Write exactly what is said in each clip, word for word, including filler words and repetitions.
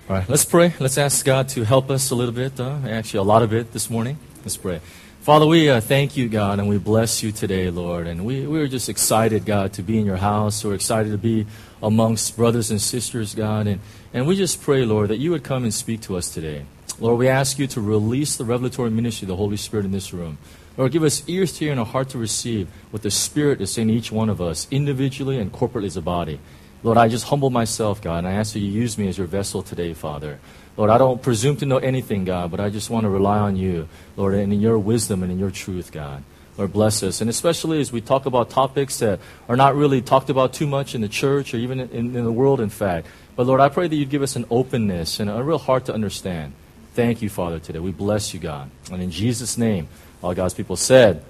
All right, let's pray. Let's ask God to help us a little bit, uh, actually a lot of it this morning. Let's pray. Father, we uh, thank you, God, and we bless you today, Lord. And we, we are just excited, God, to be in your house. We're excited to be amongst brothers and sisters, God. And, and we just pray, Lord, that you would come and speak to us today. Lord, we ask you to release the revelatory ministry of the Holy Spirit in this room. Lord, give us ears to hear and a heart to receive what the Spirit is saying to each one of us, individually and corporately as a body. Lord, I just humble myself, God, and I ask that you use me as your vessel today, Father. Lord, I don't presume to know anything, God, but I just want to rely on you, Lord, and in your wisdom and in your truth, God. Lord, bless us. And especially as we talk about topics that are not really talked about too much in the church or even in, in the world, in fact. But Lord, I pray that you'd give us an openness and a real heart to understand. Thank you, Father, today. We bless you, God. And in Jesus' name, all God's people said,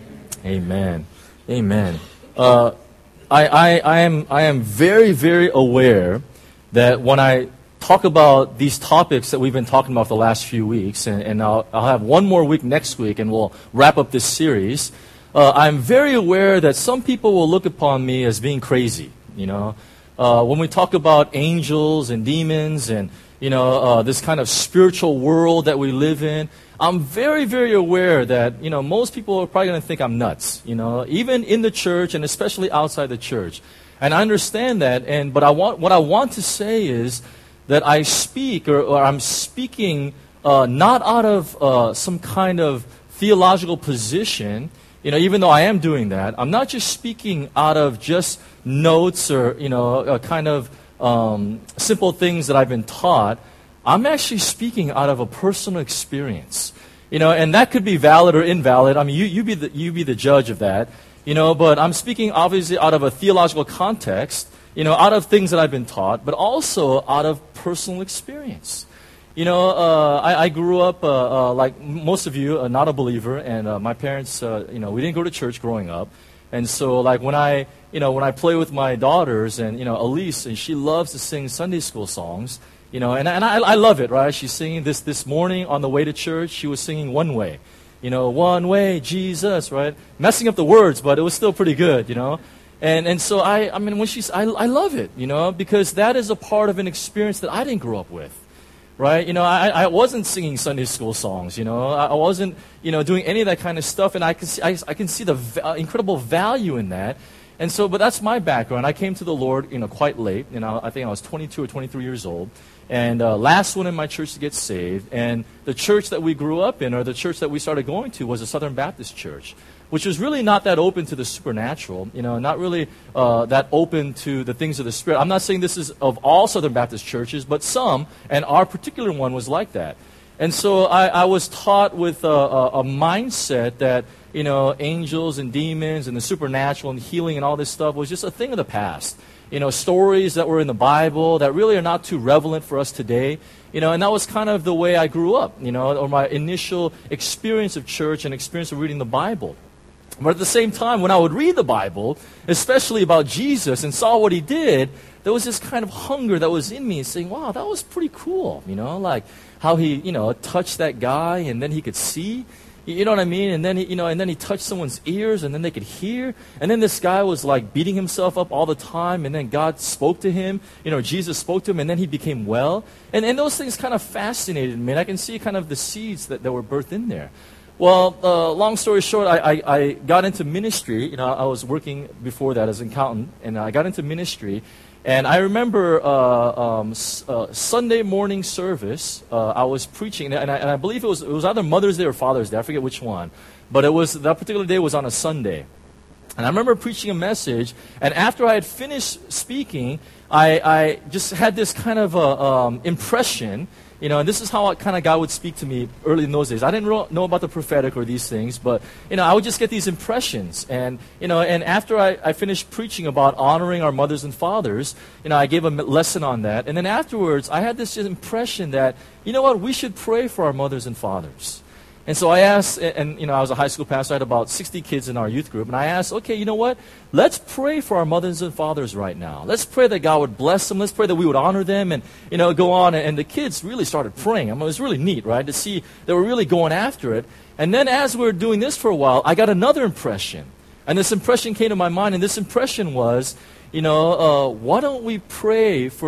Amen. Amen. Amen. Uh, I, I, I am I am very, very aware that when I talk about these topics that we've been talking about for the last few weeks, and, and I'll, I'll have one more week next week and we'll wrap up this series, uh, I'm very aware that some people will look upon me as being crazy, you know. Uh, when we talk about angels and demons and, you know, uh, this kind of spiritual world that we live in, I'm very, very aware that, you know, most people are probably going to think I'm nuts, you know, even in the church and especially outside the church. And I understand that, and but I want what I want to say is that I speak, or, or I'm speaking uh, not out of uh, some kind of theological position, you know, even though I am doing that. I'm not just speaking out of just notes or, you know, a kind of um, simple things that I've been taught. I'm actually speaking out of a personal experience, you know, and that could be valid or invalid. I mean, you, you be the, you be the judge of that, you know, but I'm speaking obviously out of a theological context, you know, out of things that I've been taught, but also out of personal experience. You know, uh, I, I grew up, uh, uh, like most of you, uh, not a believer, and uh, my parents, uh, you know, we didn't go to church growing up. And so, like, when I, you know, when I play with my daughters, and, you know, Elise, and she loves to sing Sunday school songs, you know, and, and I, I love it, right? She's singing this this morning on the way to church. She was singing One Way, you know, one way, Jesus, right? Messing up the words, but it was still pretty good, you know. And and so I, I mean, when she's, I, I love it, you know, because that is a part of an experience that I didn't grow up with, right? You know, I, I wasn't singing Sunday school songs, you know, I, I wasn't, you know, doing any of that kind of stuff, and I can see, I, I can see the va- incredible value in that. And so, but that's my background. I came to the Lord, you know, quite late. You know, I think I was twenty-two or twenty-three years old. And uh, last one in my church to get saved. And the church that we grew up in, or the church that we started going to, was a Southern Baptist church, which was really not that open to the supernatural, you know, not really uh, that open to the things of the Spirit. I'm not saying this is of all Southern Baptist churches, but some, and our particular one was like that. And so I, I was taught with a, a, a mindset that, you know, angels and demons and the supernatural and healing and all this stuff was just a thing of the past. You know, stories that were in the Bible that really are not too relevant for us today. You know, and that was kind of the way I grew up, you know, or my initial experience of church and experience of reading the Bible. But at the same time, when I would read the Bible, especially about Jesus, and saw what he did, there was this kind of hunger that was in me saying, wow, that was pretty cool, you know, like how he, you know, touched that guy and then he could see. You know what I mean? And then he, you know, and then he touched someone's ears, and then they could hear. And then this guy was like beating himself up all the time, and then God spoke to him. You know, Jesus spoke to him, and then he became well. And and those things kind of fascinated me. And I can see kind of the seeds that, that were birthed in there. Well, uh, long story short, I, I, I got into ministry. You know, I was working before that as an accountant, and I got into ministry. And I remember uh, um, uh, Sunday morning service, uh, I was preaching, and I, and I believe it was it was either Mother's Day or Father's Day, I forget which one. But it was that particular day was on a Sunday. And I remember preaching a message, and after I had finished speaking, I, I just had this kind of a, um, impression, you know, and this is how kind of God would speak to me early in those days. I didn't ro- know about the prophetic or these things, but, you know, I would just get these impressions. And, you know, and after I, I finished preaching about honoring our mothers and fathers, you know, I gave a lesson on that. And then afterwards, I had this impression that, you know what, we should pray for our mothers and fathers. And so I asked, and, you know, I was a high school pastor. I had about sixty kids in our youth group. And I asked, okay, you know what? Let's pray for our mothers and fathers right now. Let's pray that God would bless them. Let's pray that we would honor them and, you know, go on. And the kids really started praying. I mean, it was really neat, right, to see they were really going after it. And then as we were doing this for a while, I got another impression. And this impression came to my mind. And this impression was, you know, uh, why don't we pray for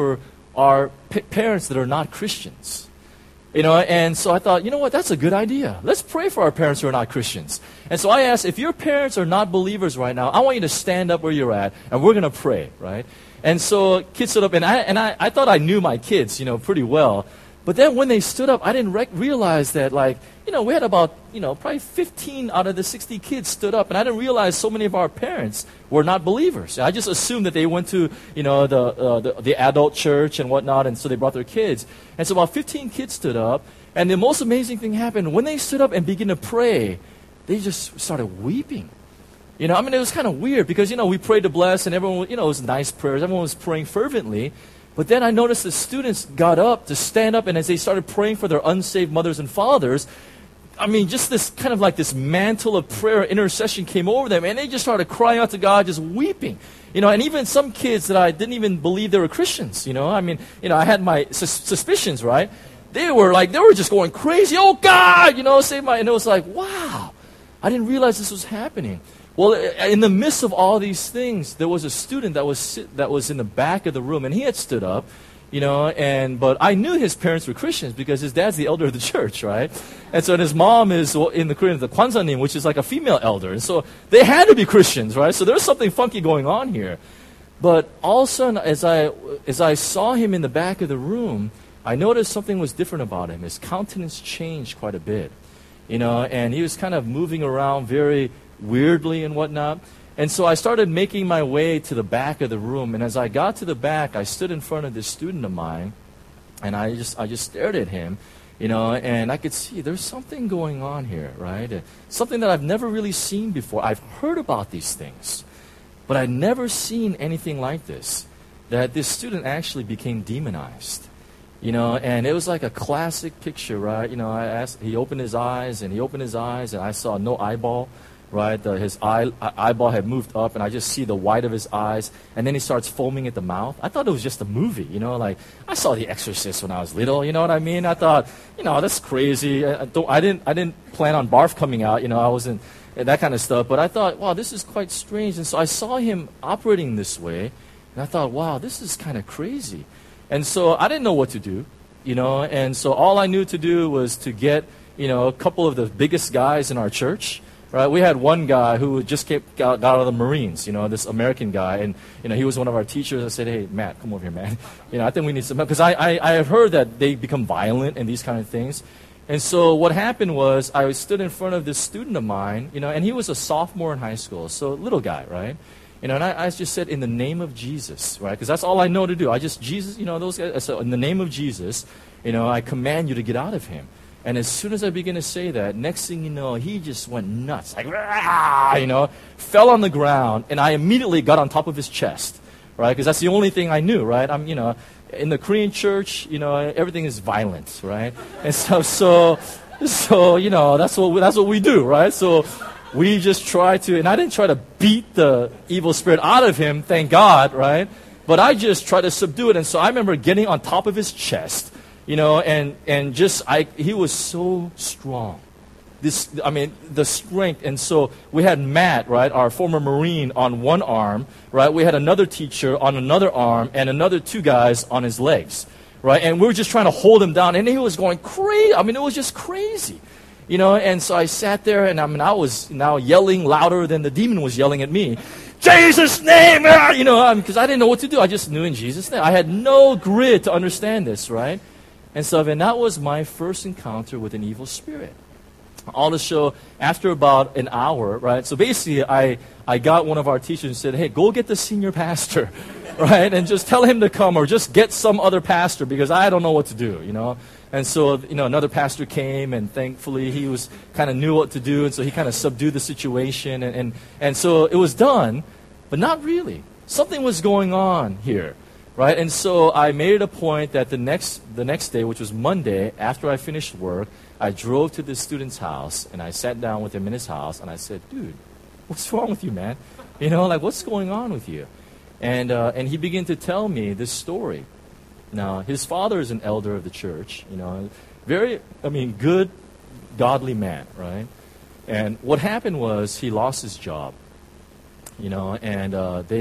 are p- parents that are not Christians. You know, and so I thought, you know what, that's a good idea. Let's pray for our parents who are not Christians. And so I asked, if your parents are not believers right now, I want you to stand up where you're at, and we're going to pray, right? And so kids stood up, and I and I, I thought I knew my kids, you know, pretty well. But then when they stood up, I didn't rec- realize that, like, you know, we had about, you know, probably fifteen out of the sixty kids stood up, and I didn't realize so many of our parents were not believers. I just assumed that they went to, you know, the, uh, the the adult church and whatnot, and so they brought their kids. And so about fifteen kids stood up, and the most amazing thing happened. When they stood up and began to pray, they just started weeping. You know, I mean, it was kind of weird because, you know, we prayed to bless, and everyone, you know, it was nice prayers. Everyone was praying fervently. But then I noticed the students got up to stand up, and as they started praying for their unsaved mothers and fathers, I mean, just this kind of like this mantle of prayer, intercession came over them, and they just started crying out to God, just weeping. You know, and even some kids that I didn't even believe they were Christians, you know. I mean, you know, I had my sus- suspicions, right? They were like, they were just going crazy. Oh, God, you know, save my, and it was like, wow, I didn't realize this was happening. Well, in the midst of all these things, there was a student that was sit, that was in the back of the room, and he had stood up, you know, and but I knew his parents were Christians because his dad's the elder of the church, right? And so and his mom is in the Korean, the Kwansanim, which is like a female elder, and so they had to be Christians, right? So there's something funky going on here. But all of a sudden, as I as I saw him in the back of the room, I noticed something was different about him. His countenance changed quite a bit, you know, and he was kind of moving around very weirdly and whatnot. And so I started making my way to the back of the room, and as I got to the back, I stood in front of this student of mine, and I just I just stared at him, you know, and I could see there's something going on here, right? Uh, something that I've never really seen before. I've heard about these things, but I'd never seen anything like this, that this student actually became demonized. You know, and it was like a classic picture, right? You know, I asked, he opened his eyes, and he opened his eyes, and I saw no eyeball. Right, the, his eye, eyeball had moved up, and I just see the white of his eyes, and then he starts foaming at the mouth. I thought it was just a movie, you know, like, I saw The Exorcist when I was little, you know what I mean? I thought, you know, that's crazy. I, don't, I, didn't, I didn't plan on barf coming out, you know, I wasn't, that kind of stuff, but I thought, wow, this is quite strange, and so I saw him operating this way, and I thought, wow, this is kind of crazy. And so I didn't know what to do, you know, and so all I knew to do was to get, you know, a couple of the biggest guys in our church. Right, we had one guy who just came, got, got out of the Marines, you know, this American guy, and you know he was one of our teachers. I said, "Hey, Matt, come over here, man. You know, I think we need some help because I, I I have heard that they become violent and these kind of things." And so what happened was I stood in front of this student of mine, you know, and he was a sophomore in high school, so little guy, right? You know, and I, I just said, "In the name of Jesus," right? Because that's all I know to do. I just Jesus, you know, those guys. So in the name of Jesus, you know, I command you to get out of him. And as soon as I began to say that, next thing you know, he just went nuts. Like, Rah! You know, fell on the ground, and I immediately got on top of his chest, right? Because that's the only thing I knew, right? I'm, you know, in the Korean church, you know, everything is violent, right? And so, so, so, you know, that's what we, that's what we do, right? So we just try to, and I didn't try to beat the evil spirit out of him, thank God, right? But I just tried to subdue it. And so I remember getting on top of his chest. You know, and, and just, I, he was so strong. This, I mean, the strength. And so we had Matt, right, our former Marine, on one arm, right? We had another teacher on another arm and another two guys on his legs, right? And we were just trying to hold him down. And he was going crazy. I mean, it was just crazy. You know, and so I sat there, and I mean, I was now yelling louder than the demon was yelling at me. Jesus' name! You know, because I didn't know what to do. I just knew in Jesus' name. I had no grit to understand this, right? And so and that was my first encounter with an evil spirit. All to show, after about an hour, right? So basically, I, I got one of our teachers and said, hey, go get the senior pastor, right? And just tell him to come, or just get some other pastor, because I don't know what to do, you know? And so, you know, another pastor came, and thankfully he was kind of knew what to do, and so he kind of subdued the situation. And, and, and so it was done, but not really. Something was going on here. Right, and so I made it a point that the next the next day, which was Monday, after I finished work, I drove to this student's house, and I sat down with him in his house, and I said, dude, what's wrong with you, man? You know, like, what's going on with you? And uh, and he began to tell me this story. Now, his father is an elder of the church, you know, very, I mean, good, godly man, right? And what happened was he lost his job, you know, and uh, they...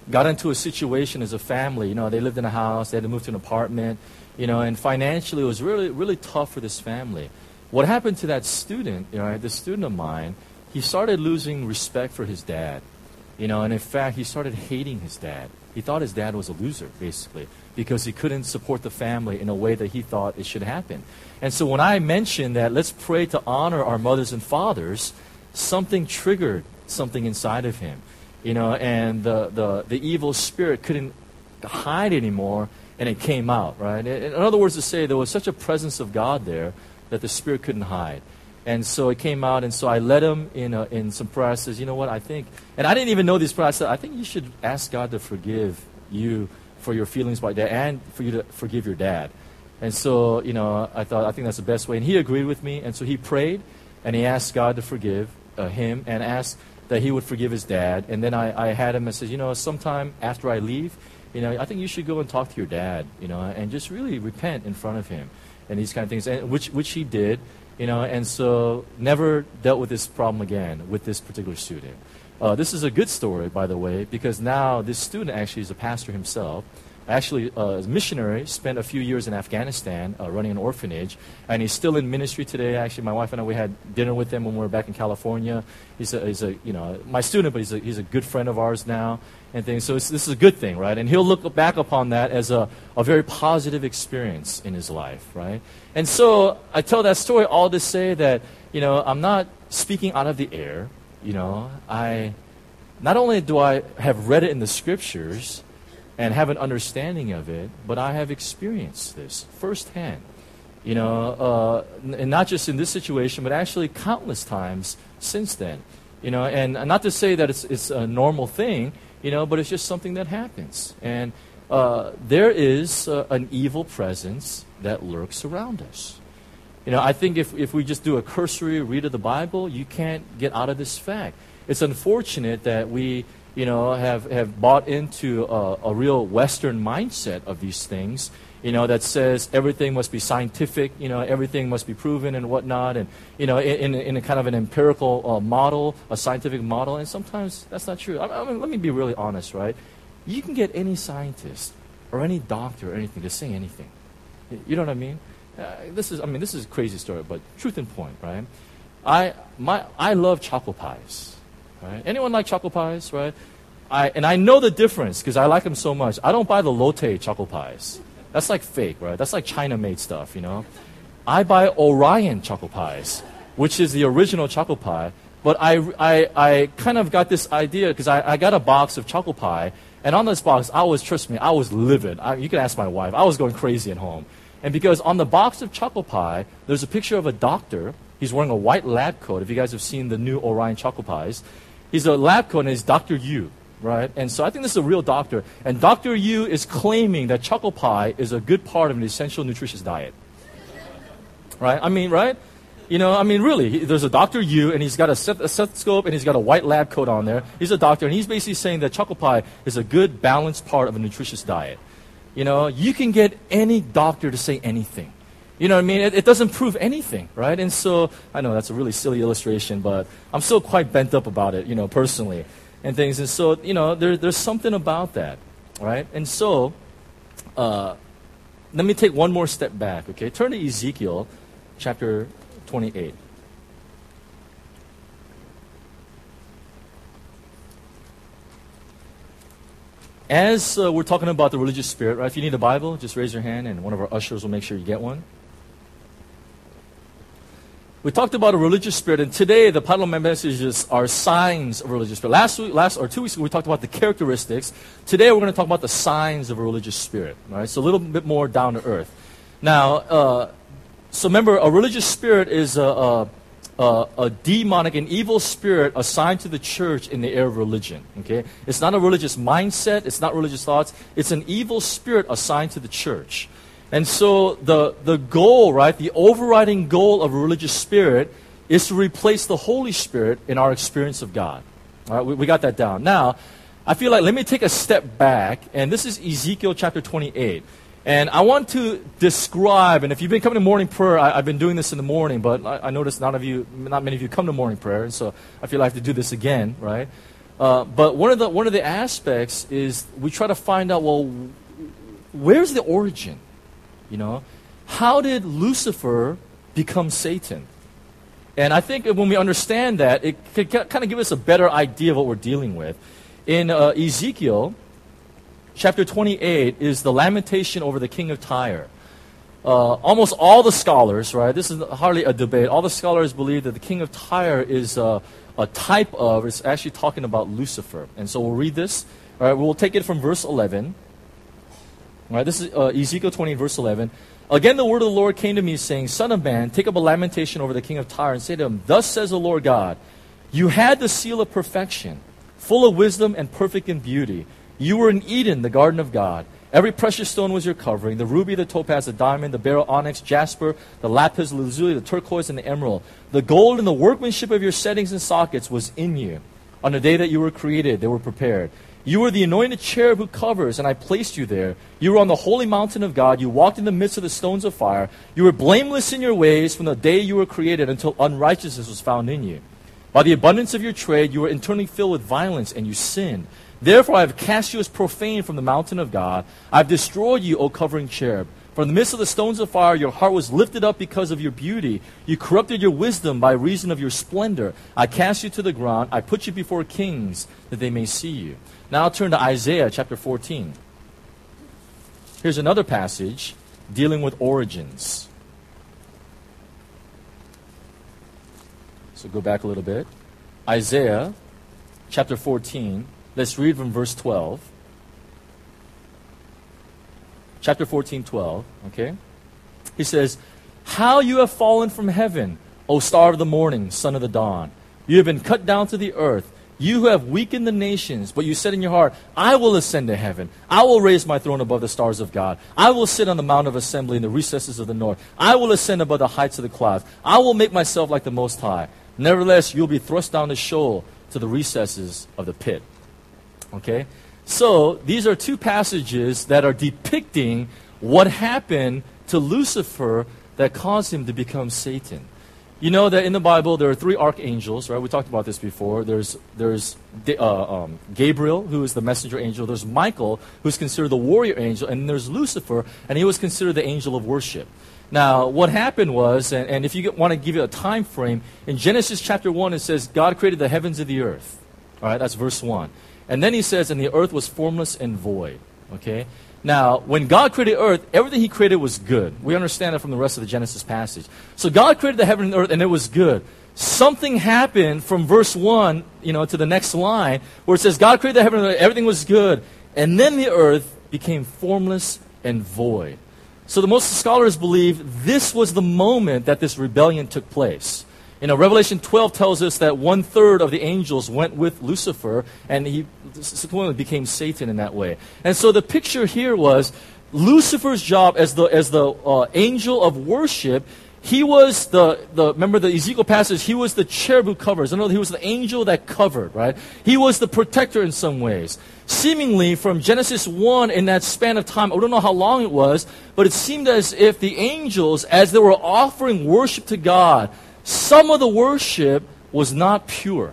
got into a situation as a family. You know, they lived in a house, they had to move to an apartment, you know, and financially it was really, really tough for this family. What happened to that student, you know, this student of mine, he started losing respect for his dad, you know, and in fact, he started hating his dad. He thought his dad was a loser, basically, because he couldn't support the family in a way that he thought it should happen. And so when I mentioned that let's pray to honor our mothers and fathers, something triggered something inside of him, you know, and the, the, the evil spirit couldn't hide anymore, and it came out, right? In other words, to say there was such a presence of God there that the spirit couldn't hide. And so it came out, and so I led him in a, in some prayer. I says, you know what, I think, and I didn't even know these prayers. I said, I think you should ask God to forgive you for your feelings about dad and for you to forgive your dad. And so, you know, I thought, I think that's the best way. And he agreed with me, and so he prayed, and he asked God to forgive uh, him and asked that he would forgive his dad. And then I, I had him and said, you know, sometime after I leave, you know, I think you should go and talk to your dad, you know, and just really repent in front of him and these kind of things, and which, which he did. You know, and so never dealt with this problem again with this particular student. Uh, this is a good story, by the way, because now this student actually is a pastor himself. Actually, uh, as a missionary, spent a few years in Afghanistan uh, running an orphanage, and he's still in ministry today. Actually, my wife and I, we had dinner with him when we were back in California. He's a, he's a you know, my student, but he's a, he's a good friend of ours now and things. So it's, this is a good thing, right? And he'll look back upon that as a, a very positive experience in his life, right? And so I tell that story all to say that, you know, I'm not speaking out of the air. You know, I not only do I have read it in the scriptures and have an understanding of it, but I have experienced this firsthand. You know, uh, and not just in this situation, but actually countless times since then. You know, and not to say that it's it's a normal thing, you know, but it's just something that happens. And uh, there is uh, an evil presence that lurks around us. You know, I think if, if we just do a cursory read of the Bible, you can't get out of this fact. It's unfortunate that we, you know, have, have bought into a, a real Western mindset of these things, you know, that says everything must be scientific, you know, everything must be proven and whatnot, and, you know, in, in a kind of an empirical uh, model, a scientific model, and sometimes that's not true. I, I mean, let me be really honest, right? You can get any scientist or any doctor or anything to say anything. You know what I mean? Uh, this is, I mean, this is a crazy story, but truth and point, right? I, my, I love chocolate pies, right? Anyone like chocolate pies, right? I, and I know the difference because I like them so much. I don't buy the Lotte chocolate pies. That's like fake, right? That's like China-made stuff, you know? I buy Orion chocolate pies, which is the original chocolate pie. But I, I, I kind of got this idea because I, I got a box of chocolate pie, and on this box, I was, trust me, I was livid. I, you can ask my wife. I was going crazy at home. And because on the box of chocolate pie, there's a picture of a doctor. He's wearing a white lab coat. If you guys have seen the new Orion chocolate pies, he's a lab coat and he's Doctor Yu, right? And so I think this is a real doctor. And Doctor Yu is claiming that chocolate pie is a good part of an essential nutritious diet, right? I mean, right? You know, I mean, really, he, there's a Doctor Yu, and he's got a, set, a stethoscope, and he's got a white lab coat on there. He's a doctor, and he's basically saying that chocolate pie is a good, balanced part of a nutritious diet. You know, you can get any doctor to say anything. You know what I mean? It, it doesn't prove anything, right? And so, I know that's a really silly illustration, but I'm still quite bent up about it, you know, personally, and things. And so, you know, there, there's something about that, right? And so, uh, let me take one more step back, okay? Turn to Ezekiel chapter twenty-eight. As uh, we're talking about the religious spirit, right? If you need a Bible, just raise your hand and one of our ushers will make sure you get one. We talked about a religious spirit, and today the title of my messages are signs of a religious spirit. Last week, last or two weeks ago, we talked about the characteristics. Today, we're going to talk about the signs of a religious spirit. Right? So a little bit more down to earth. Now, uh, so remember, a religious spirit is a, a Uh, a demonic, an evil spirit assigned to the church in the area of religion. Okay, it's not a religious mindset. It's not religious thoughts. It's an evil spirit assigned to the church. And so the the goal, right, the overriding goal of a religious spirit is to replace the Holy Spirit in our experience of God. All right, we, we got that down. Now, I feel like let me take a step back, and this is Ezekiel chapter twenty-eight. And I want to describe, and if you've been coming to morning prayer, I, I've been doing this in the morning, but I, I noticed none of you, not many of you come to morning prayer, and so I feel I have to do this again, right? Uh, but one of the one of the aspects is we try to find out, well, where's the origin? You know, how did Lucifer become Satan? And I think when we understand that, it could kind of give us a better idea of what we're dealing with. In uh, Ezekiel, chapter twenty-eight is the lamentation over the king of Tyre. Uh, almost all the scholars, right, this is hardly a debate, all the scholars believe that the king of Tyre is uh, a type of, it's actually talking about Lucifer. And so we'll read this. All right, we'll take it from verse eleven. All right, this is uh, Ezekiel twenty, verse eleven. Again, the word of the Lord came to me, saying, Son of man, take up a lamentation over the king of Tyre, and say to him, Thus says the Lord God, you had the seal of perfection, full of wisdom and perfect in beauty. You were in Eden, the garden of God. Every precious stone was your covering, the ruby, the topaz, the diamond, the beryl, onyx, jasper, the lapis lazuli, the turquoise, and the emerald. The gold and the workmanship of your settings and sockets was in you. On the day that you were created, they were prepared. You were the anointed cherub who covers, and I placed you there. You were on the holy mountain of God. You walked in the midst of the stones of fire. You were blameless in your ways from the day you were created until unrighteousness was found in you. By the abundance of your trade, you were internally filled with violence, and you sinned. Therefore I have cast you as profane from the mountain of God. I have destroyed you, O covering cherub. From the midst of the stones of fire, your heart was lifted up because of your beauty. You corrupted your wisdom by reason of your splendor. I cast you to the ground. I put you before kings that they may see you. Now I'll turn to Isaiah chapter fourteen. Here's another passage dealing with origins. So go back a little bit. Isaiah chapter fourteen. Let's read from verse twelve. Chapter fourteen, twelve, okay? He says, How you have fallen from heaven, O star of the morning, son of the dawn. You have been cut down to the earth. You who have weakened the nations, but you said in your heart, I will ascend to heaven. I will raise my throne above the stars of God. I will sit on the mount of assembly in the recesses of the north. I will ascend above the heights of the clouds. I will make myself like the Most High. Nevertheless, you'll be thrust down the Sheol to the recesses of the pit. Okay? So, these are two passages that are depicting what happened to Lucifer that caused him to become Satan. You know that in the Bible there are three archangels, right? We talked about this before. There's there's uh, um, Gabriel, who is the messenger angel. There's Michael, who's considered the warrior angel. And there's Lucifer, and he was considered the angel of worship. Now, what happened was, and, and if you get, want to give it a time frame, in Genesis chapter one it says, God created the heavens and the earth. All right, that's verse one. And then he says, and the earth was formless and void. Okay? Now, when God created earth, everything he created was good. We understand that from the rest of the Genesis passage. So God created the heaven and earth, and it was good. Something happened from verse one, you know, to the next line, where it says, God created the heaven and earth, everything was good. And then the earth became formless and void. So the most scholars believe this was the moment that this rebellion took place. You know, Revelation twelve tells us that one third of the angels went with Lucifer, and he became Satan in that way. And so the picture here was Lucifer's job as the as the uh, angel of worship. He was the, the, remember the Ezekiel passage, he was the cherub who covers. I know he was the angel that covered, right? He was the protector in some ways. Seemingly from Genesis one, in that span of time, I don't know how long it was, but it seemed as if the angels, as they were offering worship to God, some of the worship was not pure.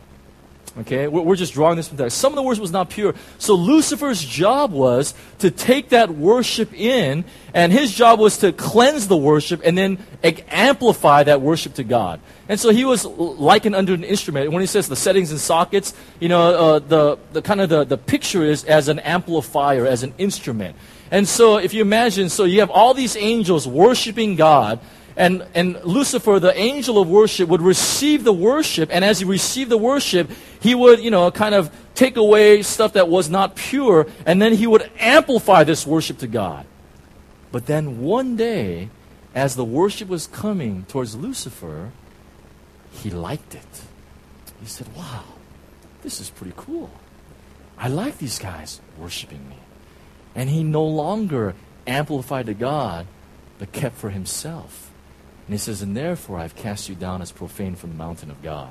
Okay, we're, we're just drawing this from text. Some of the worship was not pure. So Lucifer's job was to take that worship in, and his job was to cleanse the worship and then amplify that worship to God. And so he was likened under an instrument. When he says the settings and sockets, you know, uh, the, the kind of the, the picture is as an amplifier, as an instrument. And so if you imagine, so you have all these angels worshiping God, And, and Lucifer, the angel of worship, would receive the worship, and as he received the worship, he would, you know, kind of take away stuff that was not pure, and then he would amplify this worship to God. But then one day, as the worship was coming towards Lucifer, he liked it. He said, wow, this is pretty cool. I like these guys worshiping me. And he no longer amplified to God, but kept for himself. And he says, and therefore I've cast you down as profane from the mountain of God.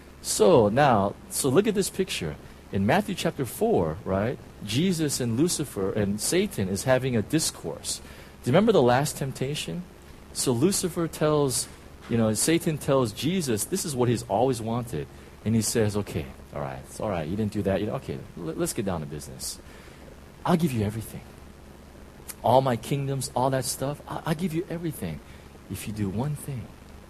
So now, so look at this picture. In Matthew chapter four, right, Jesus and Lucifer and Satan is having a discourse. Do you remember the last temptation? So Lucifer tells, you know, Satan tells Jesus, this is what he's always wanted. And he says, okay, All right, it's all right. You didn't do that. You know, okay, l- let's get down to business. I'll give you everything. All my kingdoms, all that stuff, I- I'll give you everything. If you do one thing,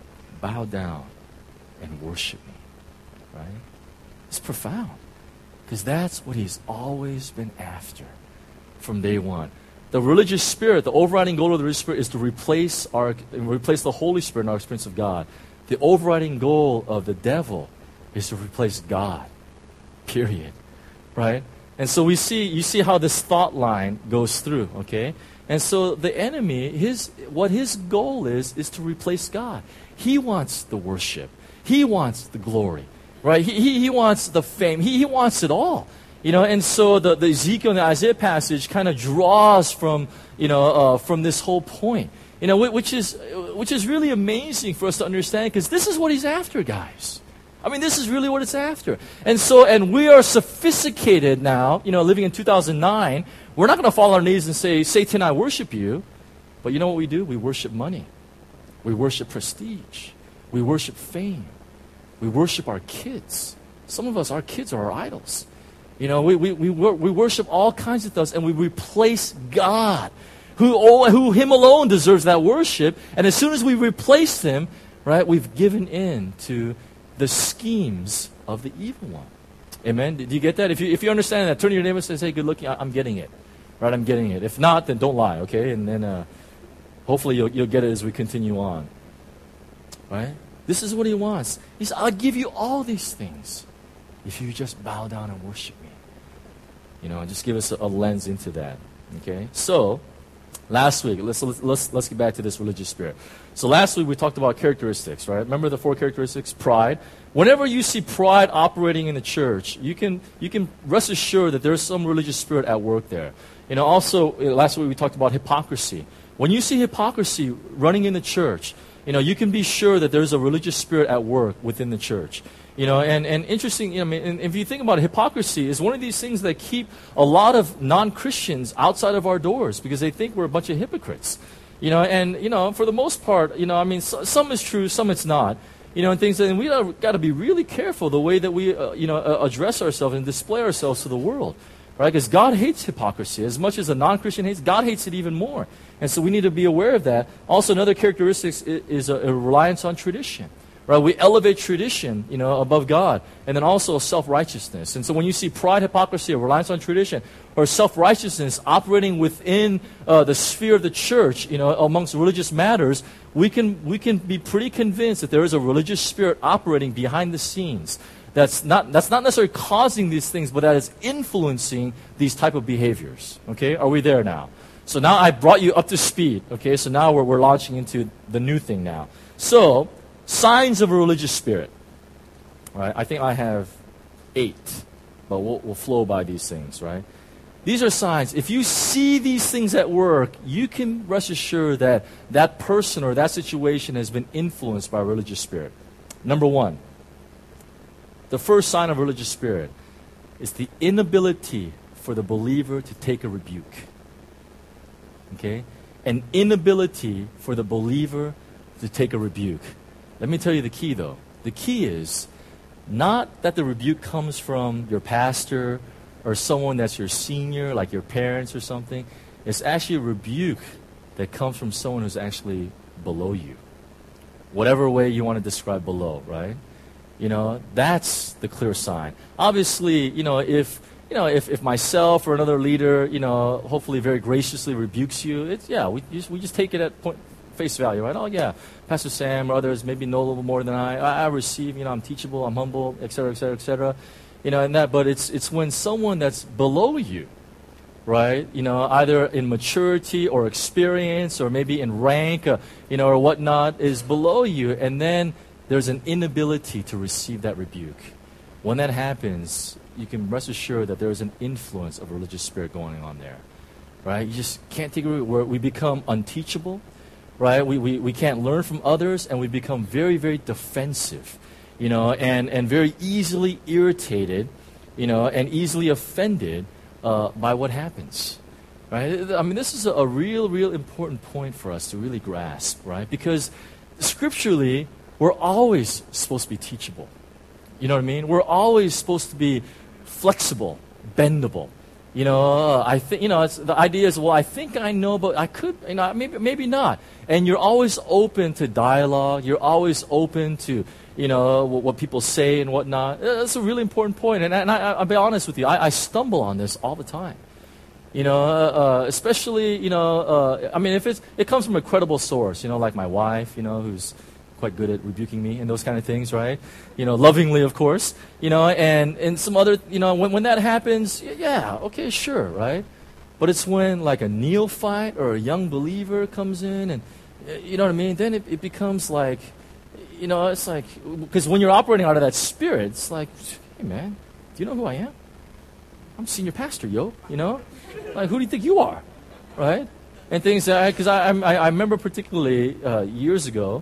bow down and worship me. Right? It's profound. Because that's what he's always been after from day one. The religious spirit, the overriding goal of the religious spirit is to replace our replace the Holy Spirit in our experience of God. The overriding goal of the devil is to replace God. Period. Right? And so we see you see how this thought line goes through, okay? And so the enemy, his what his goal is is to replace God. He wants the worship. He wants the glory. Right? He, he, he wants the fame. He, he wants it all. You know, and so the, the Ezekiel and the Isaiah passage kind of draws from, you know, uh, from this whole point. You know, which is, which is really amazing for us to understand, because this is what he's after, guys. I mean, this is really what it's after. And so, and we are sophisticated now, you know, living in two thousand nine. We're not going to fall on our knees and say, Satan, I worship you. But you know what we do? We worship money. We worship prestige. We worship fame. We worship our kids. Some of us, our kids are our idols. You know, we, we, we, we worship all kinds of things, and we replace God, who, who him alone deserves that worship. And as soon as we replace him, right, we've given in to the schemes of the evil one. Amen? Do you get that? If you, if you understand that, turn to your neighbor and say, hey, good looking, I'm getting it. Right, I'm getting it. If not, then don't lie, okay? And then uh, hopefully you'll, you'll get it as we continue on. Right? This is what he wants. He says, I'll give you all these things if you just bow down and worship me. You know, just give us a, a lens into that. Okay? So, last week, let's, let's, let's, let's get back to this religious spirit. So last week we talked about characteristics, right? Remember the four characteristics? Pride. Whenever you see pride operating in the church, you can, you can rest assured that there's some religious spirit at work there. You know, also, last week we talked about hypocrisy. When you see hypocrisy running in the church, you know, you can be sure that there's a religious spirit at work within the church. You know, and, and interesting, you know, I mean, if you think about it, hypocrisy is one of these things that keep a lot of non-Christians outside of our doors because they think we're a bunch of hypocrites. You know, and, you know, for the most part, you know, I mean, so, some is true, some it's not. You know, and things, and we got to be really careful the way that we, uh, you know, uh, address ourselves and display ourselves to the world. Right? Because God hates hypocrisy. As much as a non-Christian hates, God hates it even more. And so we need to be aware of that. Also, another characteristic is, is a, a reliance on tradition. Right? We elevate tradition, you know, above God. And then also self-righteousness. And so when you see pride, hypocrisy, or reliance on tradition, or self-righteousness operating within uh, the sphere of the church, you know, amongst religious matters, we can, we can be pretty convinced that there is a religious spirit operating behind the scenes. That's not, that's not necessarily causing these things, but that is influencing these type of behaviors. Okay? Are we there now? So now I brought you up to speed. Okay? So now we're, we're launching into the new thing now. So, signs of a religious spirit. All right? I think I have eight, but we'll, we'll flow by these things, right? These are signs. If you see these things at work, you can rest assured that that person or that situation has been influenced by a religious spirit. Number one. The first sign of religious spirit is the inability for the believer to take a rebuke. Okay? An inability for the believer to take a rebuke. Let me tell you the key, though. The key is not that the rebuke comes from your pastor or someone that's your senior, like your parents or something. It's actually a rebuke that comes from someone who's actually below you. Whatever way you want to describe below, right? You know, that's the clear sign. Obviously, you know, if you know, if, if myself or another leader, you know, hopefully very graciously rebukes you, it's yeah, we just we just take it at point, face value, right? Oh yeah, Pastor Sam or others maybe know a little more than I. I, I receive, you know, I'm teachable, I'm humble, et cetera, et cetera, et cetera. You know, and that. But it's it's when someone that's below you, right? You know, either in maturity or experience or maybe in rank, uh, you know, or whatnot, is below you, and then there's an inability to receive that rebuke. When that happens, you can rest assured that there is an influence of religious spirit going on there, right? You just can't take it. Where we become unteachable, right? We, we we can't learn from others, and we become very, very defensive, you know, and, and very easily irritated, you know, and easily offended uh, by what happens, right? I mean, this is a, a real, real important point for us to really grasp, right? Because scripturally, we're always supposed to be teachable. You know what I mean? We're always supposed to be flexible, bendable. You know, I think, you know, it's, the idea is, well, I think I know, but I could, you know, maybe, maybe not. And you're always open to dialogue. You're always open to, you know, what, what people say and whatnot. That's a really important point. And, and I, I'll be honest with you, I, I stumble on this all the time. You know, uh, especially, you know, uh, I mean, if it's, it comes from a credible source, you know, like my wife, you know, who's quite good at rebuking me and those kind of things, right? You know, lovingly, of course, you know, and, and some other, you know, when, when that happens, yeah, okay, sure, right? But it's when like a neophyte or a young believer comes in and, you know what I mean? Then it, it becomes like, you know, it's like, because when you're operating out of that spirit, it's like, hey man, do you know who I am? I'm senior pastor, yo, you know? Like, who do you think you are, right? And things that, because I, I, I remember particularly uh, years ago,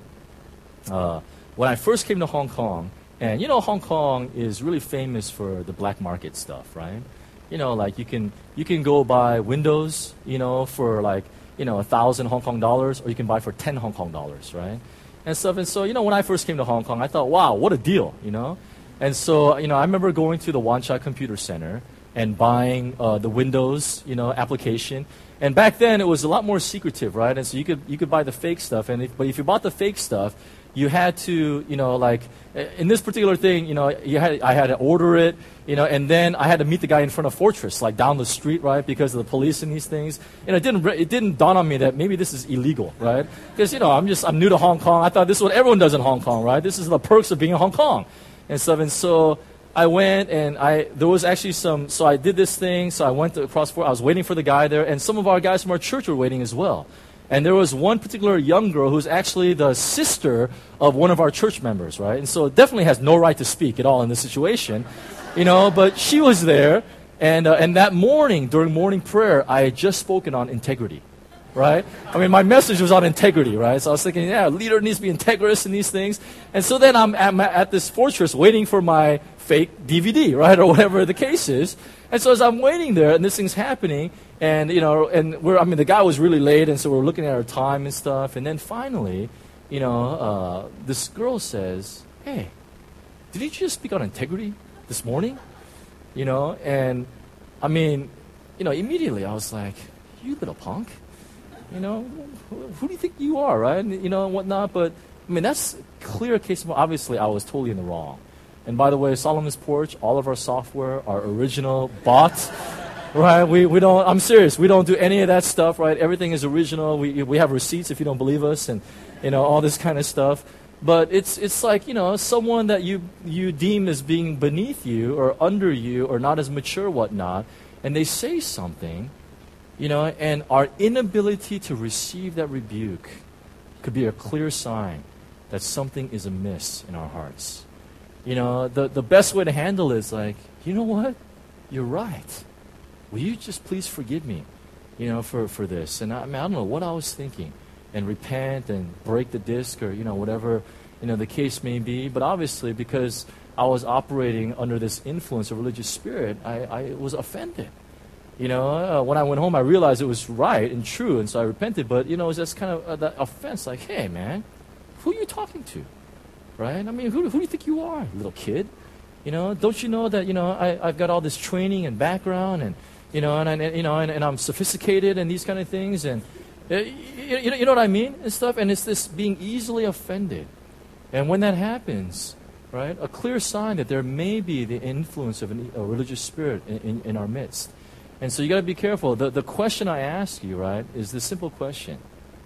Uh, when I first came to Hong Kong, and you know Hong Kong is really famous for the black market stuff, right? You know, like you can you can go buy windows, you know, for like you know a thousand Hong Kong dollars, or you can buy for ten Hong Kong dollars, right? And stuff. And so you know, when I first came to Hong Kong, I thought, wow, what a deal, you know. And so you know, I remember going to the Wan Chai Computer Center and buying uh, the Windows, you know, application. And back then, it was a lot more secretive, right? And so you could you could buy the fake stuff, and if, but if you bought the fake stuff, you had to, you know, like, in this particular thing, you know, you had, I had to order it, you know, and then I had to meet the guy in front of Fortress, like down the street, right, because of the police and these things. And it didn't, it didn't dawn on me that maybe this is illegal, right? Because, you know, I'm just, I'm new to Hong Kong. I thought this is what everyone does in Hong Kong, right? This is the perks of being in Hong Kong and stuff. And so I went and I, there was actually some, so I did this thing, so I went to across, I was waiting for the guy there, and some of our guys from our church were waiting as well. And there was one particular young girl who's actually the sister of one of our church members, right? And so definitely has no right to speak at all in this situation, you know, but she was there. And, uh, and that morning, during morning prayer, I had just spoken on integrity, right? I mean, my message was on integrity, right? So I was thinking, yeah, a leader needs to be integrous in these things. And so then I'm at, my, at this Fortress waiting for my fake D V D, right, or whatever the case is. And so as I'm waiting there and this thing's happening, and, you know, and we're, I mean, the guy was really late, and so we're looking at our time and stuff. And then finally, you know, uh, this girl says, hey, did you just speak on integrity this morning? You know, and, I mean, you know, immediately I was like, you little punk. You know, who, who do you think you are, right? And, you know, and whatnot. But, I mean, that's a clear case of, obviously, I was totally in the wrong. And by the way, Solomon's Porch, all of our software are original, bought. Right, we, we don't, I'm serious, we don't do any of that stuff, right? Everything is original. We, we have receipts if you don't believe us, and, you know, all this kind of stuff. But it's, it's like, you know, someone that you, you deem as being beneath you or under you or not as mature, whatnot, and they say something, you know, and our inability to receive that rebuke could be a clear sign that something is amiss in our hearts. You know, the, the best way to handle it is like, you know what? You're right. Will you just please forgive me, you know, for, for this? And I, I mean, I don't know what I was thinking. And repent and break the disc or, you know, whatever, you know, the case may be. But obviously, because I was operating under this influence of religious spirit, I, I was offended. You know, uh, when I went home, I realized it was right and true, and so I repented. But, you know, it was just kind of uh, that offense, like, hey, man, who are you talking to? Right? I mean, who, who do you think you are, little kid? You know, don't you know that, you know, I, I've got all this training and background and, you know, and, and you know, and, and I'm sophisticated and these kind of things, and uh, you, you, you know what I mean and stuff. And it's this being easily offended, and when that happens, right, a clear sign that there may be the influence of an, a religious spirit in, in, in our midst. And so you got to be careful. The the question I ask you, right, is this simple question: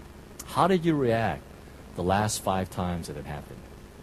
how did you react the last five times that it happened?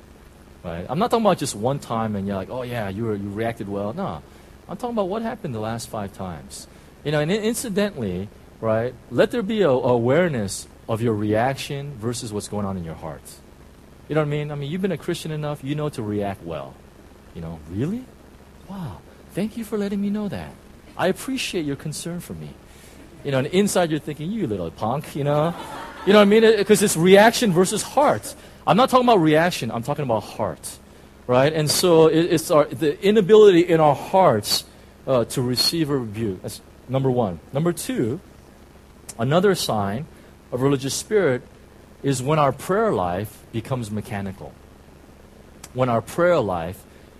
Right? I'm not talking about just one time and you're like, oh yeah, you were, you reacted well. No. I'm talking about what happened the last five times. You know, and incidentally, right, let there be a, a awareness of your reaction versus what's going on in your heart. You know what I mean? I mean, you've been a Christian enough, you know to react well. You know, really? Wow. Thank you for letting me know that. I appreciate your concern for me. You know, and inside you're thinking, you little punk, you know? You know what I mean? Because it's reaction versus heart. I'm not talking about reaction, I'm talking about heart. Right? And so it, it's our, the inability in our hearts uh, to receive a rebuke. That's number one. Number two, another sign of religious spirit is when our prayer life becomes mechanical. When our prayer life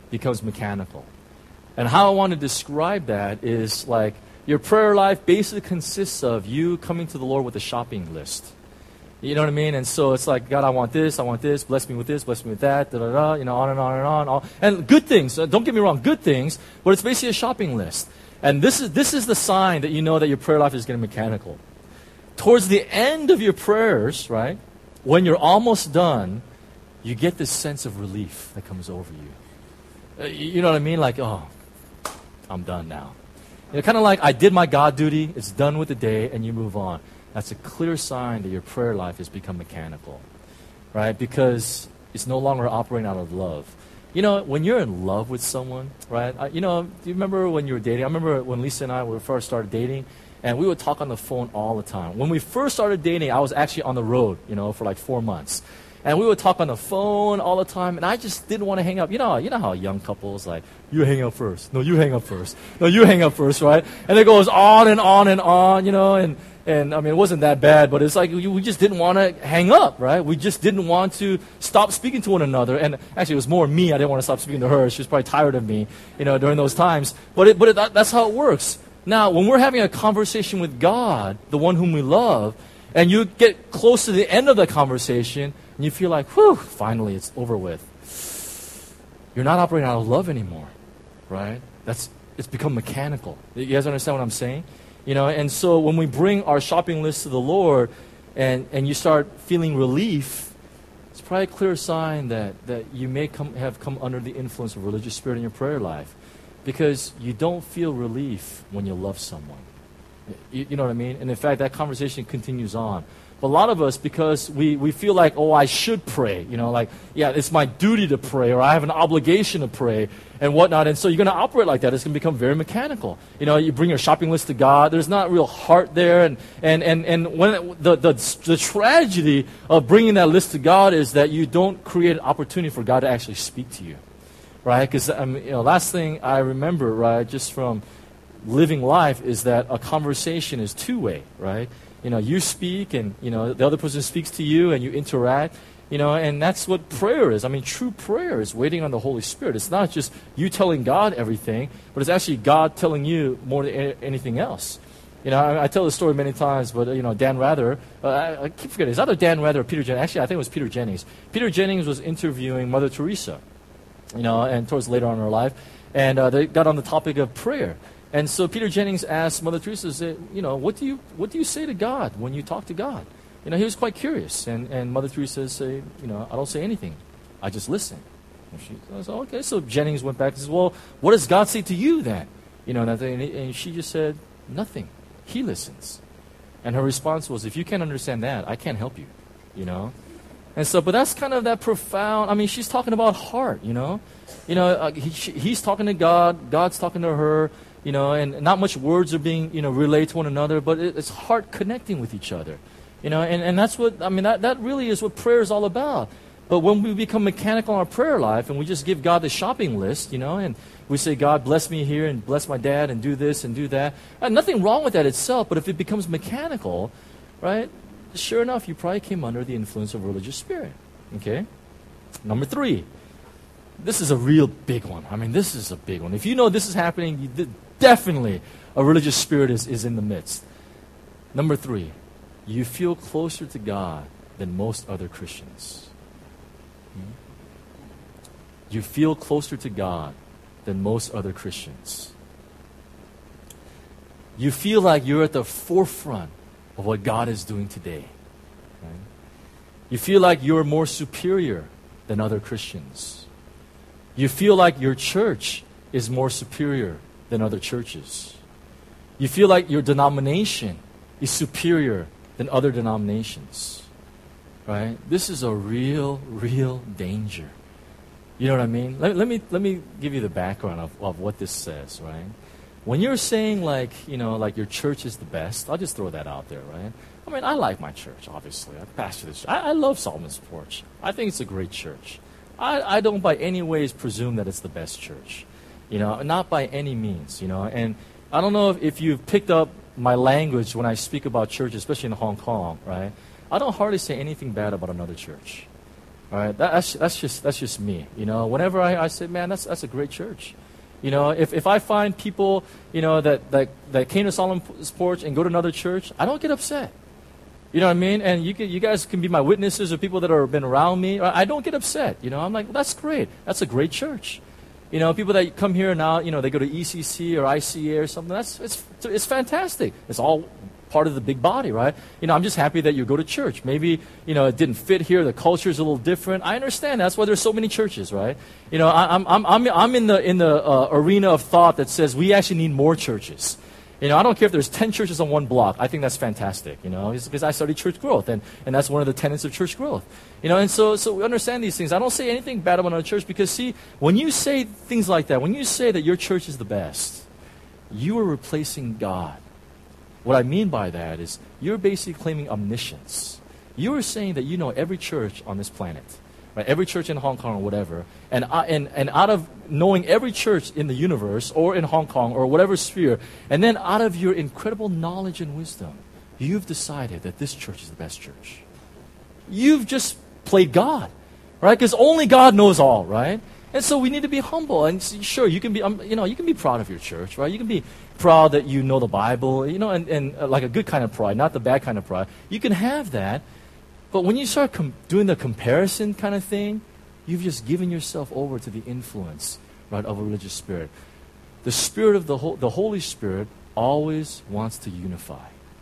becomes mechanical. And how I want to describe that is like your prayer life basically consists of you coming to the Lord with a shopping list. You know what I mean? And so it's like, God, I want this, I want this, bless me with this, bless me with that, da da da, you know, on and on and on. All. And good things, uh, don't get me wrong, good things, but it's basically a shopping list. And this is this is the sign that you know that your prayer life is getting mechanical. Towards the end of your prayers, right, when you're almost done, you get this sense of relief that comes over you. Uh, you know what I mean? Like, oh, I'm done now. You know, kind of like I did my God duty, it's done with the day, and you move on. That's a clear sign that your prayer life has become mechanical, right? Because it's no longer operating out of love. You know, when you're in love with someone, right? I, you know, do you remember when you were dating? I remember when Lisa and I we first started dating, and we would talk on the phone all the time. When we first started dating, I was actually on the road, you know, for like four months. And we would talk on the phone all the time, and I just didn't want to hang up. You know, you know how young couples, like, you hang up first. No, you hang up first. No, you hang up first, right? And it goes on and on and on, you know, and, and I mean, it wasn't that bad, but it's like we, we just didn't want to hang up, right? We just didn't want to stop speaking to one another. And actually, it was more me. I didn't want to stop speaking to her. She was probably tired of me, you know, during those times. But, it, but it, that, that's how it works. Now, when we're having a conversation with God, the one whom we love, and you get close to the end of the conversation, and you feel like, whew, finally it's over with. You're not operating out of love anymore, right? That's it's become mechanical. You guys understand what I'm saying? You know, and so when we bring our shopping list to the Lord, and, and you start feeling relief, it's probably a clear sign that, that you may come, have come under the influence of religious spirit in your prayer life, because you don't feel relief when you love someone. You, you know what I mean? And in fact, that conversation continues on. But a lot of us, because we, we feel like, oh, I should pray, you know, like, yeah, it's my duty to pray, or I have an obligation to pray, and whatnot. And so you're going to operate like that. It's going to become very mechanical. You know, you bring your shopping list to God. There's not real heart there. And, and, and, and when it, the, the, the tragedy of bringing that list to God is that you don't create an opportunity for God to actually speak to you, right? Because, um, you know, last thing I remember, right, just from living life is that a conversation is two-way, right? You know, you speak, and, you know, the other person speaks to you, and you interact, you know, and that's what prayer is. I mean, true prayer is waiting on the Holy Spirit. It's not just you telling God everything, but it's actually God telling you more than a- anything else. You know, I, I tell the story many times, but, you know, Dan Rather, uh, I, I keep forgetting, it's either Dan Rather or Peter Jennings. Actually, I think it was Peter Jennings. Peter Jennings was interviewing Mother Teresa, you know, and towards later on in her life, and uh, they got on the topic of prayer. And so Peter Jennings asked Mother Teresa, said, you know, what do you what do you say to God when you talk to God? You know, he was quite curious. And, and Mother Teresa said, you know, I don't say anything. I just listen. And she said, okay. So Jennings went back and said, well, what does God say to you then? You know, and, and she just said, nothing. He listens. And her response was, if you can't understand that, I can't help you, you know. And so, but that's kind of that profound, I mean, she's talking about heart, you know. You know, uh, he, she, he's talking to God, God's talking to her. You know, and not much words are being, you know, relayed to one another, but it, it's heart connecting with each other. You know, and, and that's what, I mean, that, that really is what prayer is all about. But when we become mechanical in our prayer life and we just give God the shopping list, you know, and we say, God, bless me here and bless my dad and do this and do that. And nothing wrong with that itself, but if it becomes mechanical, right, sure enough, you probably came under the influence of religious spirit. Okay? Number three. This is a real big one. I mean, this is a big one. If you know this is happening, you did, definitely a religious spirit is, is in the midst. Number three, you feel closer to God than most other Christians. Hmm? You feel closer to God than most other Christians. You feel like you're at the forefront of what God is doing today. Right? You feel like you're more superior than other Christians. You feel like your church is more superior than other churches. You feel like your denomination is superior than other denominations. Right? This is a real, real danger. You know what I mean? Let, let me let me give you the background of, of what this says, right? When you're saying like, you know, like your church is the best, I'll just throw that out there, right? I mean, I like my church, obviously. I pastor this church. I, I love Solomon's Porch. I think it's a great church. I, I don't by any ways presume that it's the best church. You know, not by any means, you know. And I don't know if, if you've picked up my language when I speak about church, especially in Hong Kong, right? I don't hardly say anything bad about another church. All right, that, that's that's just that's just me. You know, whenever I, I say, man, that's that's a great church. You know, if, if I find people, you know, that, that, that came to Solomon's Porch and go to another church, I don't get upset. You know what I mean? And you can, you guys can be my witnesses or people that have been around me. I don't get upset. You know, I'm like, well, that's great. That's a great church. You know, people that come here now, you know, they go to E C C or I C A or something. That's it's it's fantastic. It's all part of the big body, right? You know, I'm just happy that you go to church. Maybe, you know, it didn't fit here. The culture is a little different. I understand. That's why there's so many churches, right? You know, I, I'm I'm I'm I'm in the in the uh, arena of thought that says we actually need more churches. You know, I don't care if there's ten churches on one block. I think that's fantastic, you know, because I study church growth, and, and that's one of the tenets of church growth. You know, and so so we understand these things. I don't say anything bad about our church because, see, when you say things like that, when you say that your church is the best, you are replacing God. What I mean by that is you're basically claiming omniscience. You are saying that you know every church on this planet. Right, every church in Hong Kong or whatever, and, uh, and and out of knowing every church in the universe or in Hong Kong or whatever sphere, and then out of your incredible knowledge and wisdom, you've decided that this church is the best church. You've just played God, right? Because only God knows all, right? And so we need to be humble. And sure, you can be, um, you know, you can be proud of your church, right? You can be proud that you know the Bible, you know, and, and uh, like a good kind of pride, not the bad kind of pride. You can have that. But when you start com- doing the comparison kind of thing, you've just given yourself over to the influence, right, of a religious spirit. The spirit of the, ho- the Holy Spirit always wants to unify.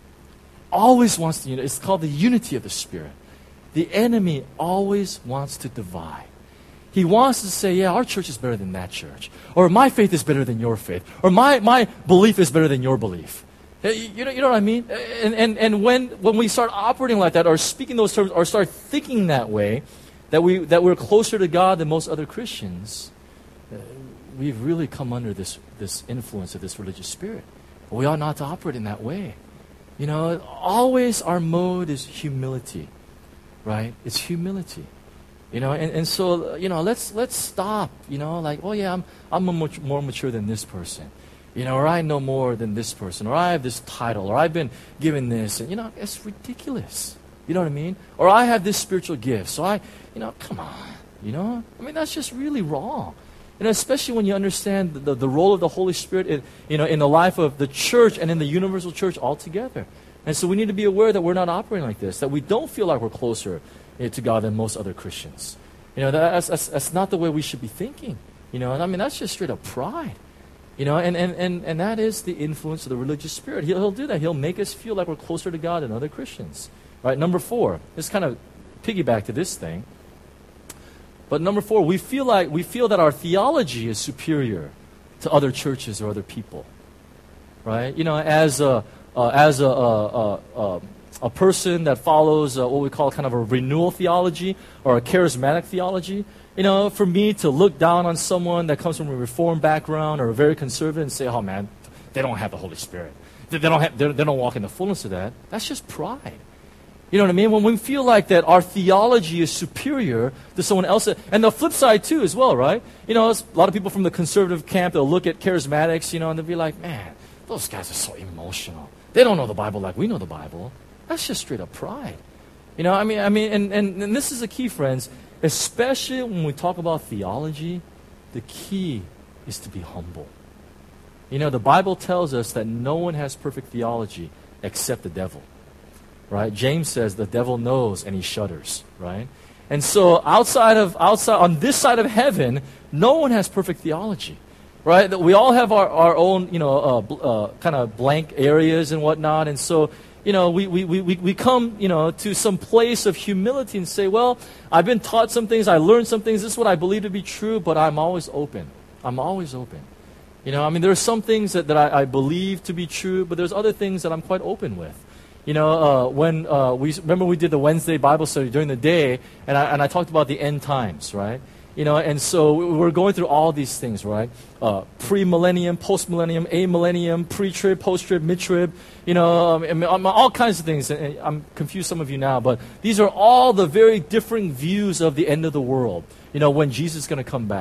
Always wants to unify. It's called the unity of the Spirit. The enemy always wants to divide. He wants to say, yeah, our church is better than that church. Or my faith is better than your faith. Or my, my belief is better than your belief. You know, you know what I mean? And, and, and when, when we start operating like that or speaking those terms or start thinking that way, that, we, that we're closer to God than most other Christians, uh, we've really come under this, this influence of this religious spirit. We ought not to operate in that way. You know, always our mode is humility, right? It's humility. You know, and, and so, you know, let's, let's stop, you know, like, oh yeah, I'm, I'm a much more mature than this person. You know, or I know more than this person, or I have this title, or I've been given this. And, you know, it's ridiculous. You know what I mean? Or I have this spiritual gift. So I, you know, come on. You know? I mean, that's just really wrong. And especially when you understand the, the, the role of the Holy Spirit in, you know, in the life of the church and in the universal church altogether. And so we need to be aware that we're not operating like this, that we don't feel like we're closer eh, to God than most other Christians. You know, that's, that's, that's not the way we should be thinking. You know, and I mean, that's just straight up pride. You know, and, and, and, and that is the influence of the religious spirit. He'll, he'll do that. He'll make us feel like we're closer to God than other Christians. Right? Number four, let's kind of piggyback to this thing. But number four, we feel like we feel that our theology is superior to other churches or other people. Right? You know, as a uh, as a, a, a, a person that follows uh, what we call kind of a renewal theology or a charismatic theology. You know, for me to look down on someone that comes from a Reformed background or a very conservative and say, oh man, they don't have the Holy Spirit. They, they, don't, have, they, they don't walk in the fullness of that. That's just pride. You know what I mean? When we feel like that our theology is superior to someone else. And the flip side too as well, right? You know, a lot of people from the conservative camp, they'll look at charismatics, you know, and they'll be like, man, those guys are so emotional. They don't know the Bible like we know the Bible. That's just straight up pride. You know, I mean, I mean, and, and, and this is the key, friends. Especially when we talk about theology, the key is to be humble. You know, the Bible tells us that no one has perfect theology except the devil. Right? James says the devil knows and he shudders. Right? And so outside of outside on this side of heaven, no one has perfect theology. Right? We all have our, our own, you know, uh, uh, kind of blank areas and whatnot. And so You know, we, we, we, we come, you know, to some place of humility and say, well, I've been taught some things, I learned some things, this is what I believe to be true, but I'm always open. I'm always open. You know, I mean, there are some things that, that I, I believe to be true, but there's other things that I'm quite open with. You know, uh, when uh, we, remember we did the Wednesday Bible study during the day, and I, and I talked about the end times, right? You know, and so we're going through all these things, right? Uh, pre-millennium, post-millennium, a-millennium, pre-trib, post-trib, mid-trib, you know, um, all kinds of things. And I'm confused some of you now, but these are all the very different views of the end of the world, you know, when Jesus is going to come back.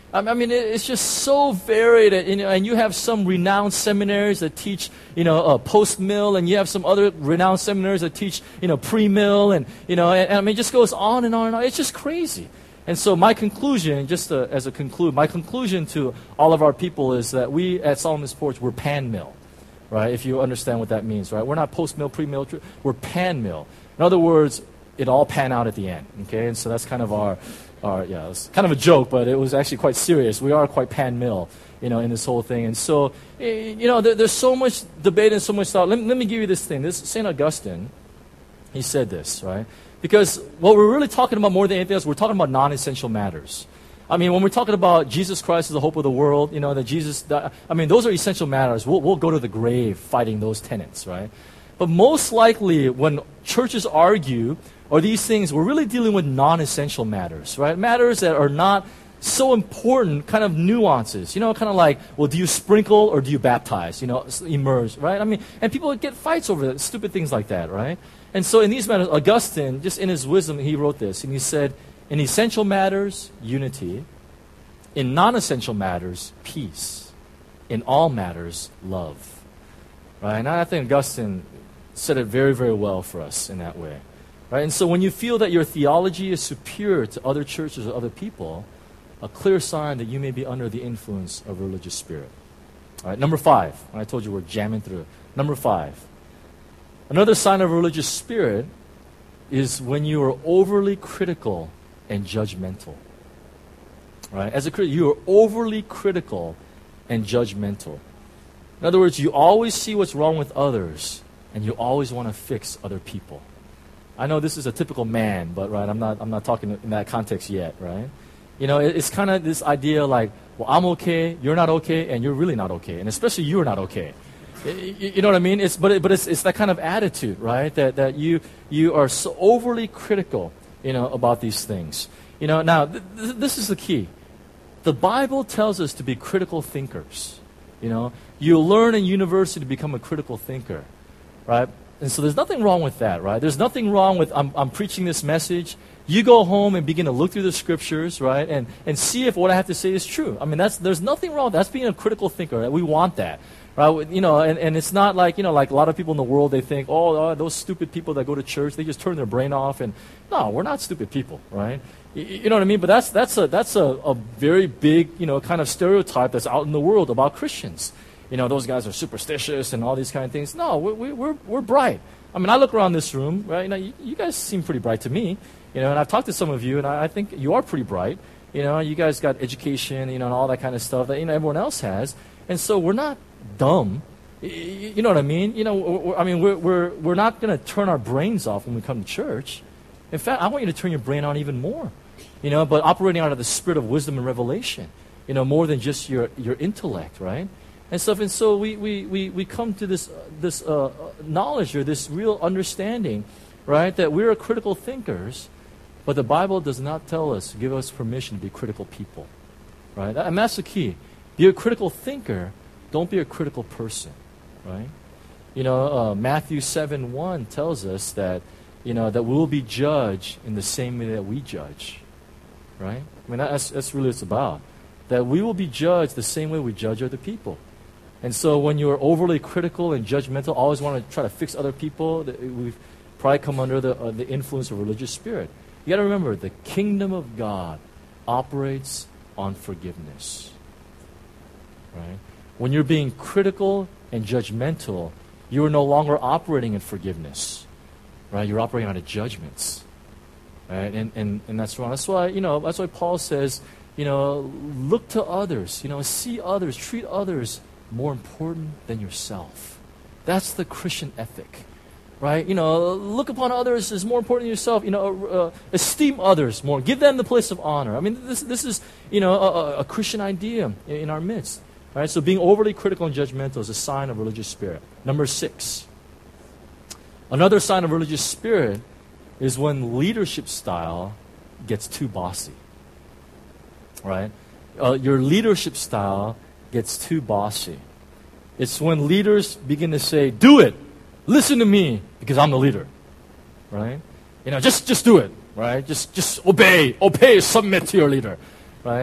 I mean, it's just so varied, and, you know, and you have some renowned seminaries that teach, you know, uh, post-mill, and you have some other renowned seminaries that teach, you know, pre-mill, and, you know, and, and I mean, it just goes on and on and on. It's just crazy. And so my conclusion, just to, as a conclude, my conclusion to all of our people is that we at Solomon's Porch, we're pan-mill, right? If you understand what that means, right? We're not post-mill, pre-mill, we're pan-mill. In other words, it all pan out at the end, okay? And so that's kind of our... Or, yeah, it's kind of a joke, but it was actually quite serious. We are quite pan-mill, you know, in this whole thing. And so, you know, there, there's so much debate and so much thought. Let, let me give you this thing. This Saint Augustine, he said this, right? Because what we're really talking about more than anything else, we're talking about non-essential matters. I mean, when we're talking about Jesus Christ as the hope of the world, you know, that Jesus, that, I mean, those are essential matters. We'll, we'll go to the grave fighting those tenets, right? But most likely, when churches argue, or these things, we're really dealing with non-essential matters, right? Matters that are not so important, kind of nuances. You know, kind of like, well, do you sprinkle or do you baptize? You know, immerse, right? I mean, and people get fights over that, stupid things like that, right? And so in these matters, Augustine, just in his wisdom, he wrote this, and he said, in essential matters, unity. In non-essential matters, peace. In all matters, love. Right? And I think Augustine said it very, very well for us in that way. Right? And so when you feel that your theology is superior to other churches or other people, a clear sign that you may be under the influence of a religious spirit. All right, number five. I told you we're jamming through. Number five. Another sign of a religious spirit is when you are overly critical and judgmental. Right? As a Christian, you are overly critical and judgmental. In other words, you always see what's wrong with others, and you always want to fix other people. I know this is a typical man, but right, I'm not I'm not talking in that context yet, right? You know, it, it's kind of this idea like, well, I'm okay, you're not okay, and you're really not okay, and especially you're not okay. You, you know what I mean? It's but it, but it's it's that kind of attitude, right? That that you you are so overly critical, you know, about these things. You know, now th- th- this is the key. The Bible tells us to be critical thinkers. You know, you learn in university to become a critical thinker, right? And so there's nothing wrong with that, right? There's nothing wrong with, I'm, I'm preaching this message. You go home and begin to look through the scriptures, right? And, and see if what I have to say is true. I mean, that's, there's nothing wrong with that. That's being a critical thinker. Right? We want that, right? You know, and, and it's not like, you know, like a lot of people in the world, they think, oh, oh, those stupid people that go to church, they just turn their brain off. And no, we're not stupid people, right? You, you know what I mean? But that's, that's, a, that's a, a very big, you know, kind of stereotype that's out in the world about Christians. You know, those guys are superstitious and all these kind of things. No, we, we're, we're bright. I mean, I look around this room, right? You know, you, you guys seem pretty bright to me. You know, and I've talked to some of you, and I, I think you are pretty bright. You know, you guys got education, you know, and all that kind of stuff that, you know, everyone else has. And so we're not dumb. You, you know what I mean? You know, we're, I mean, we're, we're, we're not going to turn our brains off when we come to church. In fact, I want you to turn your brain on even more. You know, but operating out of the spirit of wisdom and revelation. You know, more than just your, your intellect, right? And stuff, and so we, we, we, we come to this this uh, knowledge or this real understanding, right, that we're critical thinkers, but the Bible does not tell us, give us permission to be critical people, right? And that's the key. Be a critical thinker, don't be a critical person, right? You know, uh, Matthew seven one tells us that, you know, that we'll be judged in the same way that we judge, right? I mean, that's, that's really what it's about. That we will be judged the same way we judge other people. And so when you're overly critical and judgmental, always want to try to fix other people, we've probably come under the, uh, the influence of religious spirit. You got to remember, the kingdom of God operates on forgiveness. Right? When you're being critical and judgmental, you are no longer operating in forgiveness. Right? You're operating out of judgments. Right? And, and, and that's wrong. That's why, you know, that's why Paul says, you know, look to others, you know, see others, treat others more important than yourself. That's the Christian ethic, right? You know, look upon others as more important than yourself. You know, uh, esteem others more. Give them the place of honor. I mean, this this is, you know, a, a Christian idea in, in our midst, right? So being overly critical and judgmental is a sign of religious spirit. Number six. Another sign of religious spirit is when leadership style gets too bossy, right? Uh, your leadership style gets too bossy. It's when leaders begin to say, do it, listen to me, because I'm the leader, right? You know, just just do it, right? Just just obey, obey, submit to your leader, right?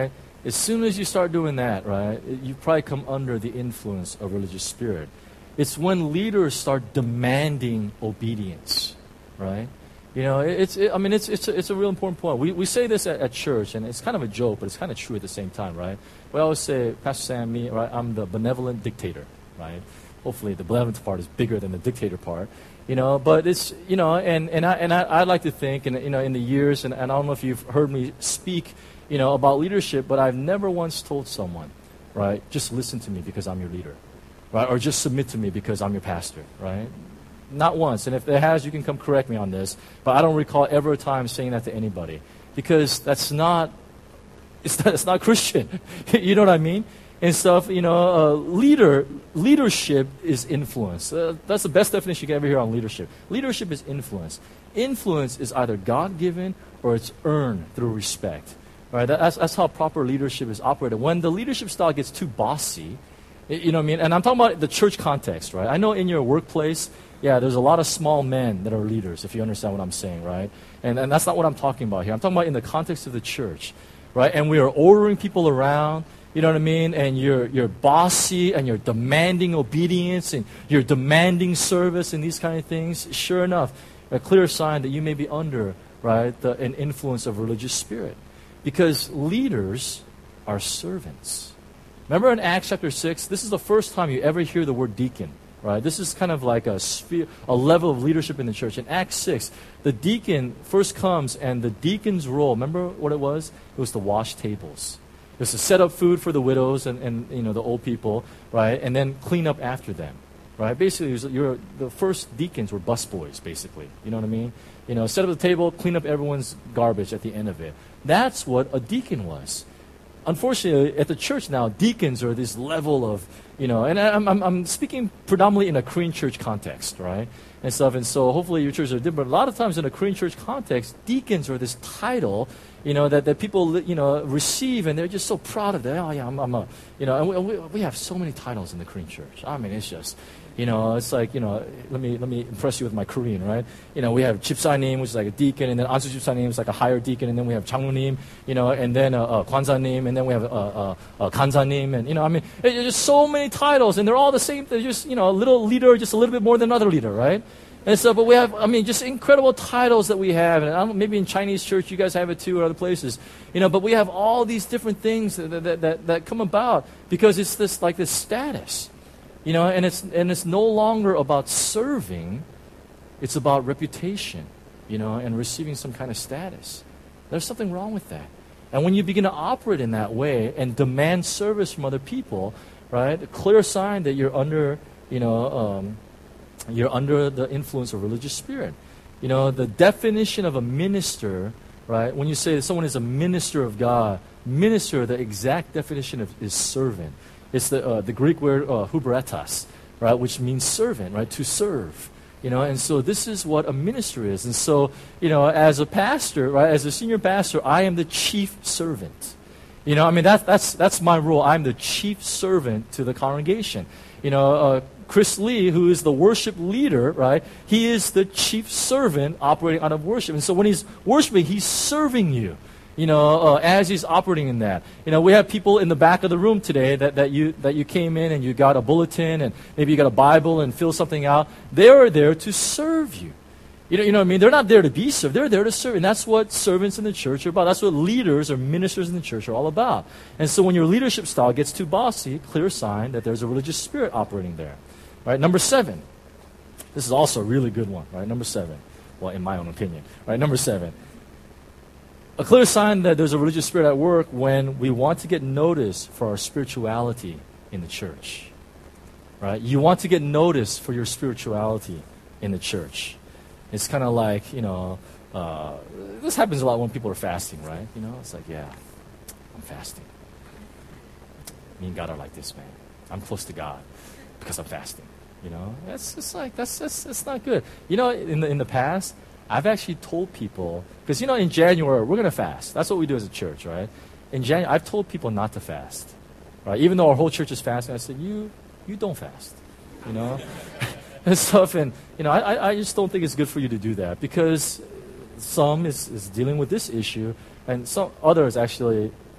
as soon as you start doing that, right, you probably come under the influence of religious spirit. It's when leaders start demanding obedience, right? You know, it's, it, I mean, it's, it's, a, it's a real important point. We, we say this at, at church, and it's kind of a joke, but it's kind of true at the same time, right? We always say, Pastor Sam, me, right, I'm the benevolent dictator, right? Hopefully the benevolent part is bigger than the dictator part, you know, but it's, you know, and, and, I, and I, I like to think, and, you know, in the years, and, and I don't know if you've heard me speak, you know, about leadership, but I've never once told someone, right, just listen to me because I'm your leader, right, or just submit to me because I'm your pastor, right? Not once, and if there has, you can come correct me on this, but I don't recall ever a time saying that to anybody, because that's not, it's not, it's not Christian, you know what I mean? And stuff, you know, uh, leader, leadership is influence. Uh, that's the best definition you can ever hear on leadership. Leadership is influence. Influence is either God-given or it's earned through respect. Right? That's, that's how proper leadership is operated. When the leadership style gets too bossy, you know what I mean? And I'm talking about the church context, right? I know in your workplace, yeah, there's a lot of small men that are leaders, if you understand what I'm saying, right? And, and that's not what I'm talking about here. I'm talking about in the context of the church, right? And we are ordering people around, you know what I mean? And you're, you're bossy and you're demanding obedience and you're demanding service and these kind of things. Sure enough, a clear sign that you may be under, right, the, an influence of religious spirit. Because leaders are servants. Remember in Acts chapter six, this is the first time you ever hear the word deacon, right? This is kind of like a sphere, a level of leadership in the church. In Acts six, the deacon first comes, and the deacon's role, remember what it was? It was to wash tables. It was to set up food for the widows and, and you know the old people, right? And then clean up after them, right? Basically, it was, you're, the first deacons were busboys, basically. You know what I mean? You know, set up the table, clean up everyone's garbage at the end of it. That's what a deacon was. Unfortunately, at the church now, deacons are this level of, you know, and I'm, I'm, I'm speaking predominantly in a Korean church context, right? And stuff, and so hopefully your churches are different. But a lot of times in a Korean church context, deacons are this title, you know, that, that people, you know, receive, and they're just so proud of that. Oh, yeah, I'm, I'm a, you know, and we, we have so many titles in the Korean church. I mean, it's just, you know, it's like, you know, let me let me impress you with my Korean, right? You know, we have 집사님, which is like a deacon, and then 안수 집사님 is like a higher deacon, and then we have 장로님, you know, and then uh, uh, 관사님, and then we have uh, uh, uh, 간사님, and, you know, I mean, there's just so many titles, and they're all the same. They're just, you know, a little leader, just a little bit more than another leader, right? And so, but we have, I mean, just incredible titles that we have. And I don't, maybe in Chinese church you guys have it too, or other places. You know, but we have all these different things that, that, that, that come about because it's this, like this status. You know, and it's, and it's no longer about serving. It's about reputation, you know, and receiving some kind of status. There's something wrong with that. And when you begin to operate in that way and demand service from other people, right, a clear sign that you're under, you know, um, you're under the influence of religious spirit. You know, the definition of a minister, right, when you say that someone is a minister of God, minister, the exact definition of is servant. It's the uh, the Greek word uh, huberetas, right, which means servant, right, to serve. You know, and so this is what a minister is. And so, you know, as a pastor, right, as a senior pastor, I am the chief servant. You know, I mean, that, that's that's my role. I'm the chief servant to the congregation. You know, uh, Chris Lee, who is the worship leader, right, he is the chief servant operating out of worship. And so when he's worshiping, he's serving you, you know, uh, as he's operating in that. You know, we have people in the back of the room today that, that, you, that you came in and you got a bulletin and maybe you got a Bible and fill something out. They are there to serve you. You know, you know what I mean? They're not there to be served. They're there to serve. And that's what servants in the church are about. That's what leaders or ministers in the church are all about. And so when your leadership style gets too bossy, clear sign that there's a religious spirit operating there. Right, number seven. This is also a really good one, right? Number seven. Well, in my own opinion. Right, number seven. A clear sign that there's a religious spirit at work when we want to get noticed for our spirituality in the church. Right? You want to get noticed for your spirituality in the church. It's kind of like, you know, uh, this happens a lot when people are fasting, right? You know, it's like, yeah, I'm fasting. Me and God are like this, man. I'm close to God because I'm fasting. You know, that's just like, that's, that's, that's not good. You know, in the, in the past, I've actually told people, because, you know, in January, we're going to fast. That's what we do as a church, right? In January, I've told people not to fast, right? Even though our whole church is fasting, I said, you, you don't fast, you know? and stuff, and, you know, I, I just don't think it's good for you to do that, because some is, is dealing with this issue, and some others actually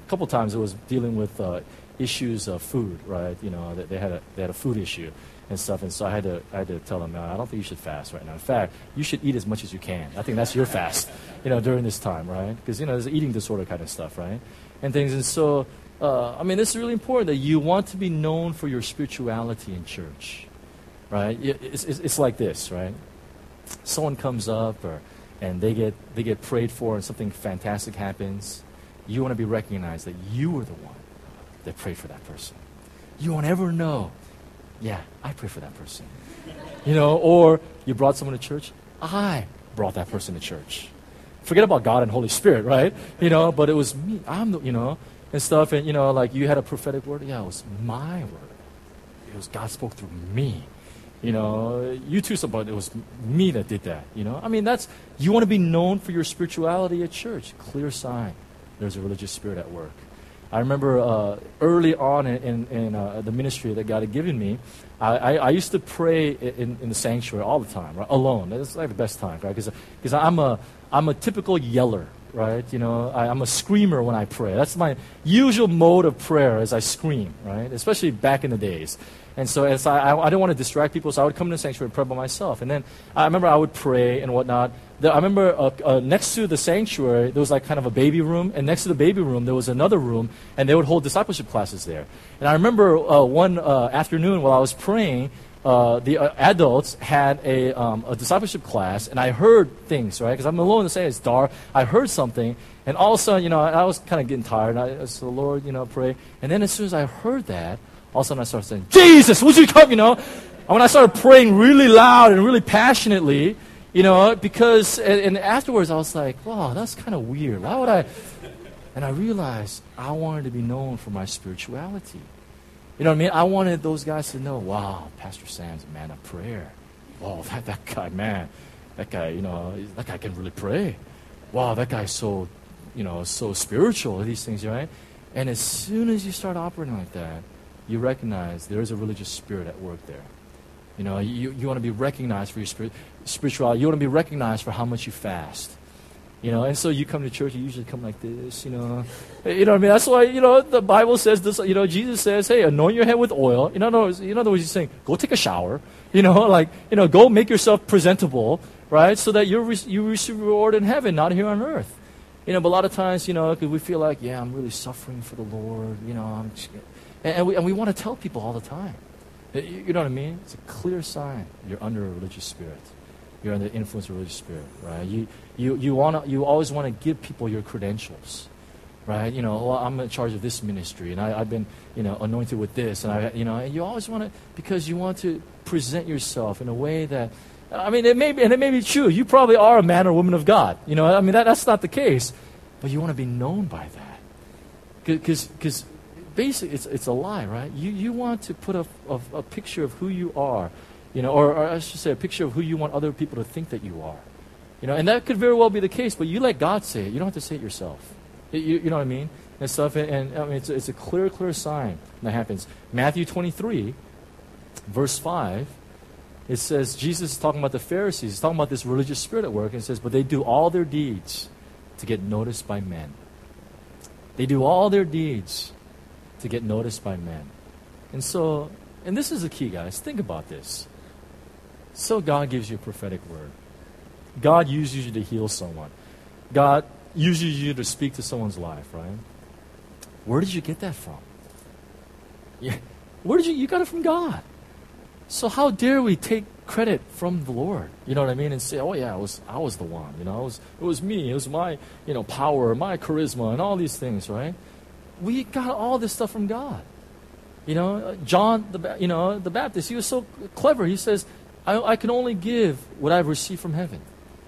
a couple times it was dealing with uh, issues of food, right? You know, they, they had a they had a food issue and stuff, and so I had to I had to tell them, no, I don't think you should fast right now. In fact, you should eat as much as you can. I think that's your fast, you know, during this time, right? Because you know, there's eating disorder kind of stuff, right? And things, and so uh, I mean, this is really important that you want to be known for your spirituality in church, right? It's, it's, it's like this, right? Someone comes up or and they get they get prayed for and something fantastic happens. You want to be recognized that you were the one that prayed for that person. You won't ever know, yeah, I prayed for that person. You know, or you brought someone to church. I brought that person to church. Forget about God and Holy Spirit, right? You know, but it was me. I'm the, you know, and stuff. And, you know, like you had a prophetic word. Yeah, it was my word. It was God spoke through me. You know, you too, but it was me that did that. You know, I mean, that's, you want to be known for your spirituality at church. Clear sign there's a religious spirit at work. I remember uh, early on in, in, in uh, the ministry that God had given me, I, I, I used to pray in, in the sanctuary all the time, right? Alone. It's like the best time, right? Because I'm a, I'm a typical yeller, right? You know, I, I'm a screamer when I pray. That's my usual mode of prayer, as I scream, right? Especially back in the days. And so as I, I, I didn't want to distract people, so I would come to the sanctuary and pray by myself. And then I remember I would pray and whatnot. The, I remember uh, uh, next to the sanctuary, there was like kind of a baby room. And next to the baby room, there was another room, and they would hold discipleship classes there. And I remember uh, one uh, afternoon while I was praying, uh, the uh, adults had a, um, a discipleship class, and I heard things, right? Because I'm alone to say it's dark. I heard something, and all of a sudden, you know, I, I was kind of getting tired. And I, I said, Lord, you know, pray. And then as soon as I heard that, all of a sudden I started saying, Jesus, would you come, you know? And when I started praying really loud and really passionately, you know, because, and, and afterwards I was like, wow, that's kind of weird. Why would I? And I realized I wanted to be known for my spirituality. You know what I mean? I wanted those guys to know, wow, Pastor Sam's a man of prayer. Wow, that, that guy, man, that guy, you know, that guy can really pray. Wow, that guy's so, you know, so spiritual, these things, right? And as soon as you start operating like that, you recognize there is a religious spirit at work there. You know, you, you want to be recognized for your spirit, spirituality. You want to be recognized for how much you fast. You know, and so you come to church, you usually come like this, you know. You know what I mean? That's why, you know, the Bible says this, you know, Jesus says, hey, anoint your head with oil. In other words, in other words, he's saying, go take a shower. You know, like, you know, go make yourself presentable, right, so that you're re- you receive reward in heaven, not here on earth. You know, but a lot of times, you know, because we feel like, yeah, I'm really suffering for the Lord, you know, I'm just, and, and we and we want to tell people all the time. You, you know what I mean? It's a clear sign you're under a religious spirit. You're under the influence of a religious spirit, right? You you you want to you always want to give people your credentials, right? You know, well, I'm in charge of this ministry, and I, I've been, you know, anointed with this, and I, you know, and you always want to, because you want to present yourself in a way that, I mean, it may be, and it may be true. You probably are a man or woman of God. You know, I mean, that, that's not the case, but you want to be known by that, because because basically it's it's a lie, right? You you want to put a a, a picture of who you are. You know, or, or I should say a picture of who you want other people to think that you are. You know, and that could very well be the case, but you let God say it. You don't have to say it yourself. You, you know what I mean? And stuff, and, and I mean, it's, it's a clear, clear sign that happens. Matthew twenty-three, verse five, it says, Jesus is talking about the Pharisees. He's talking about this religious spirit at work, and it says, but they do all their deeds to get noticed by men. They do all their deeds to get noticed by men. And so, and this is the key, guys. Think about this. So God gives you a prophetic word. God uses you to heal someone. God uses you to speak to someone's life, right? Where did you get that from? Yeah. Where did you, you got it from God. So how dare we take credit from the Lord? You know what I mean? And say, oh yeah, I was, I was the one. You know, it was, it was me. It was my, you know, power, my charisma, and all these things, right? We got all this stuff from God. You know, John, the, you know, the Baptist, he was so clever. He says, I, I can only give what I've received from heaven.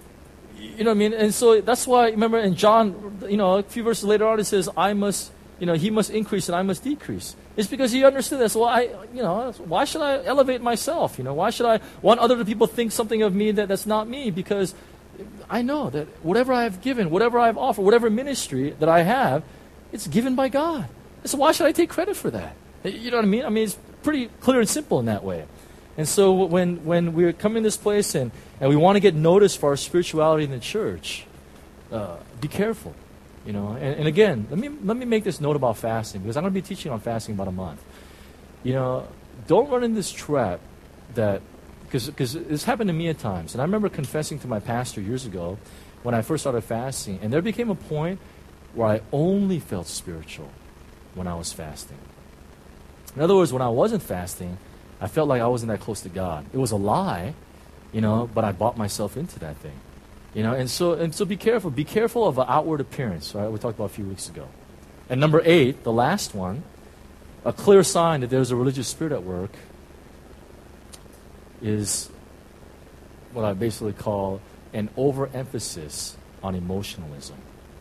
You know what I mean? And so that's why, remember in John, you know, a few verses later on, it says, I must, you know, he must increase and I must decrease. It's because he understood this. Well, I, you know, why should I elevate myself? You know, why should I want other people to think something of me that, that's not me? Because I know that whatever I've given, whatever I've offered, whatever ministry that I have, it's given by God. So why should I take credit for that? You know what I mean? I mean, it's pretty clear and simple in that way. And so when, when we're coming to this place and, and we want to get noticed for our spirituality in the church, uh, be careful. You know, and, and again, let me let me make this note about fasting, because I'm going to be teaching on fasting about a month. You know, don't run in this trap that, because because this happened to me at times, and I remember confessing to my pastor years ago when I first started fasting, and there became a point where I only felt spiritual when I was fasting. In other words, when I wasn't fasting, I felt like I wasn't that close to God. It was a lie, you know, but I bought myself into that thing. You know, and so and so be careful. Be careful of an outward appearance, right? We talked about a few weeks ago. And number eight, the last one, a clear sign that there's a religious spirit at work is what I basically call an overemphasis on emotionalism.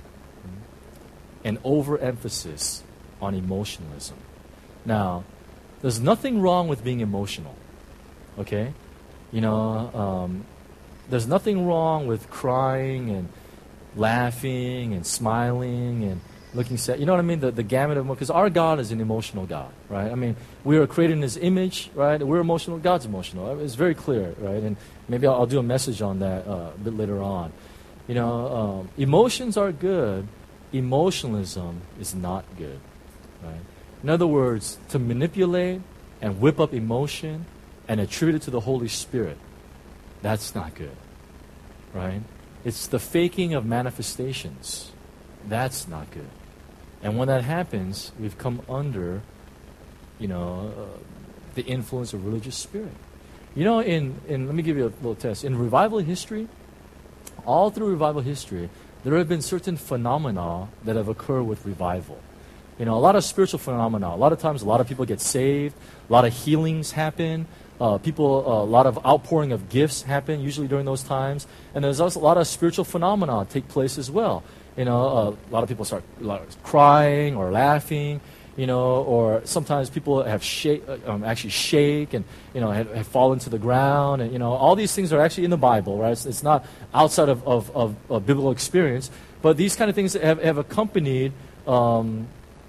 An overemphasis on emotionalism. Now, there's nothing wrong with being emotional, okay? You know, um, there's nothing wrong with crying and laughing and smiling and looking sad. You know what I mean? The, the gamut of, because our God is an emotional God, right? I mean, we are created in His image, right? We're emotional. God's emotional. It's very clear, right? And maybe I'll, I'll do a message on that uh, a bit later on. You know, um, emotions are good. Emotionalism is not good, right? In other words, to manipulate and whip up emotion and attribute it to the Holy Spirit, that's not good, right? It's the faking of manifestations. That's not good. And when that happens, we've come under, you know, uh, the influence of religious spirit. You know, in, in, let me give you a little test. In revival history, all through revival history, there have been certain phenomena that have occurred with revival. You know, a lot of spiritual phenomena. A lot of times, a lot of people get saved. A lot of healings happen. Uh, people, uh, a lot of outpouring of gifts happen, usually during those times. And there's also a lot of spiritual phenomena take place as well. You know, uh, a lot of people start like, crying or laughing, you know, or sometimes people have shake, um, actually shake and, you know, have, have fallen to the ground. And, you know, all these things are actually in the Bible, right? It's, it's not outside of, of, of, of biblical experience. But these kind of things have, have accompanied um,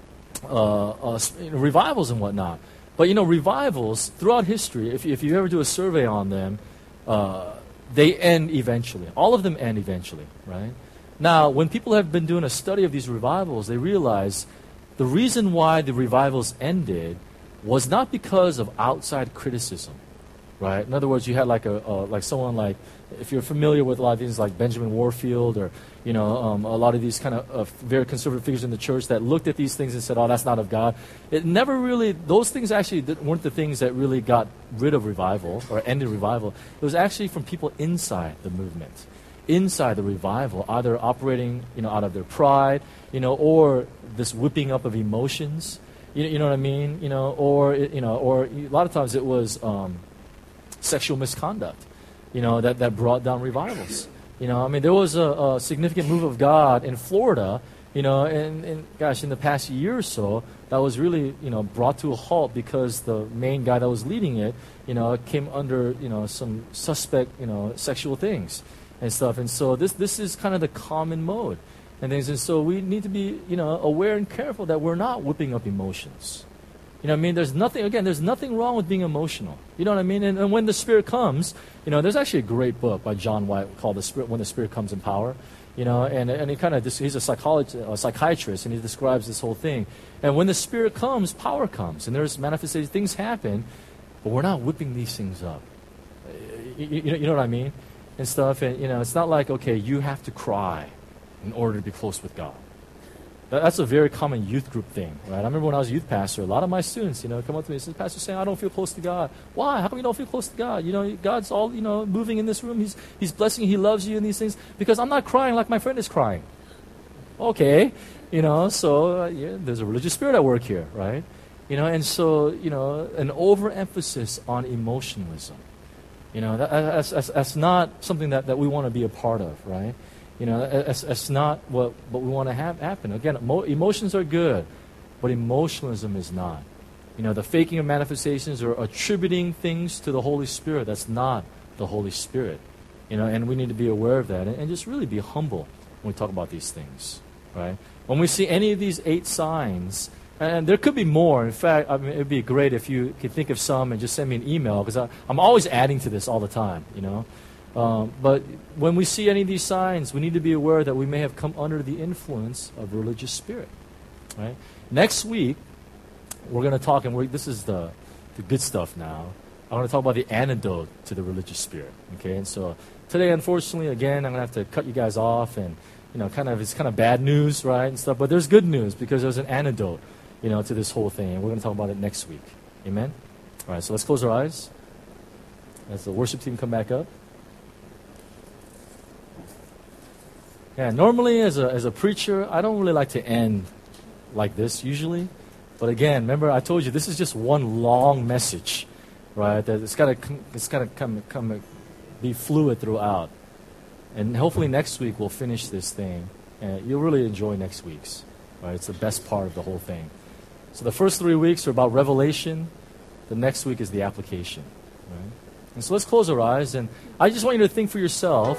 uh, uh, revivals and whatnot. But, you know, revivals throughout history, if, if you ever do a survey on them, uh, they end eventually. All of them end eventually, right? Now, when people have been doing a study of these revivals, they realize the reason why the revivals ended was not because of outside criticism, right? In other words, you had like a, a like someone like, if you're familiar with a lot of things like Benjamin Warfield or, you know, um, a lot of these kind of uh, very conservative figures in the church that looked at these things and said, oh, that's not of God. It never really, those things actually weren't the things that really got rid of revival or ended revival. It was actually from people inside the movement, inside the revival, either operating, you know, out of their pride, you know, or this whipping up of emotions, you, you know what I mean, you know, or, you know, or a lot of times it was um, sexual misconduct. You know, that, that brought down revivals. You know, I mean, there was a, a significant move of God in Florida, you know, and, and gosh, in the past year or so, that was really, you know, brought to a halt because the main guy that was leading it, you know, came under, you know, some suspect, you know, sexual things and stuff. And so this this is kind of the common mode and things. And so we need to be, you know, aware and careful that we're not whipping up emotions. You know what I mean? There's nothing, again, there's nothing wrong with being emotional. You know what I mean? And, and when the Spirit comes, you know, there's actually a great book by John White called The Spirit, When the Spirit Comes in Power. You know, and, and he kind of, he's a psychologist, a psychiatrist, and he describes this whole thing. And when the Spirit comes, power comes. And there's manifestations, things happen, but we're not whipping these things up. You, you, you know what I mean? And stuff. And, you know, it's not like, okay, you have to cry in order to be close with God. That's a very common youth group thing, right? I remember when I was a youth pastor, a lot of my students, you know, come up to me and say, Pastor, saying I don't feel close to God. Why? How come you don't feel close to God? You know, God's all, you know, moving in this room. He's He's blessing you. He loves you and these things. Because I'm not crying like my friend is crying. Okay. You know, so uh, yeah, there's a religious spirit at work here, right? You know, and so, you know, an overemphasis on emotionalism. You know, that, that's, that's, that's not something that, that we want to be a part of, right? You know, that's, that's not what, what we want to have happen. Again, emo- emotions are good, but emotionalism is not. You know, the faking of manifestations or attributing things to the Holy Spirit, that's not the Holy Spirit. You know, and we need to be aware of that and, and just really be humble when we talk about these things, right? When we see any of these eight signs, and there could be more. In fact, I mean, it would be great if you could think of some and just send me an email because I'm always adding to this all the time, you know. Um, but when we see any of these signs, we need to be aware that we may have come under the influence of religious spirit. Right? Next week, we're going to talk, and we're, this is the, the good stuff now. I want to talk about the antidote to the religious spirit. Okay, and so today, unfortunately, again, I'm going to have to cut you guys off, and you know, kind of it's kind of bad news, right, and stuff. But there's good news because there's an antidote, you know, to this whole thing, and we're going to talk about it next week. Amen. All right, so let's close our eyes as the worship team come back up. Yeah, normally as a as a preacher, I don't really like to end like this usually, but again, remember I told you this is just one long message, right? That it's got to it's got to come come be fluid throughout, and hopefully next week we'll finish this thing, and you'll really enjoy next week's. Right? It's the best part of the whole thing. So the first three weeks are about revelation. The next week is the application. Right? And so let's close our eyes, and I just want you to think for yourself.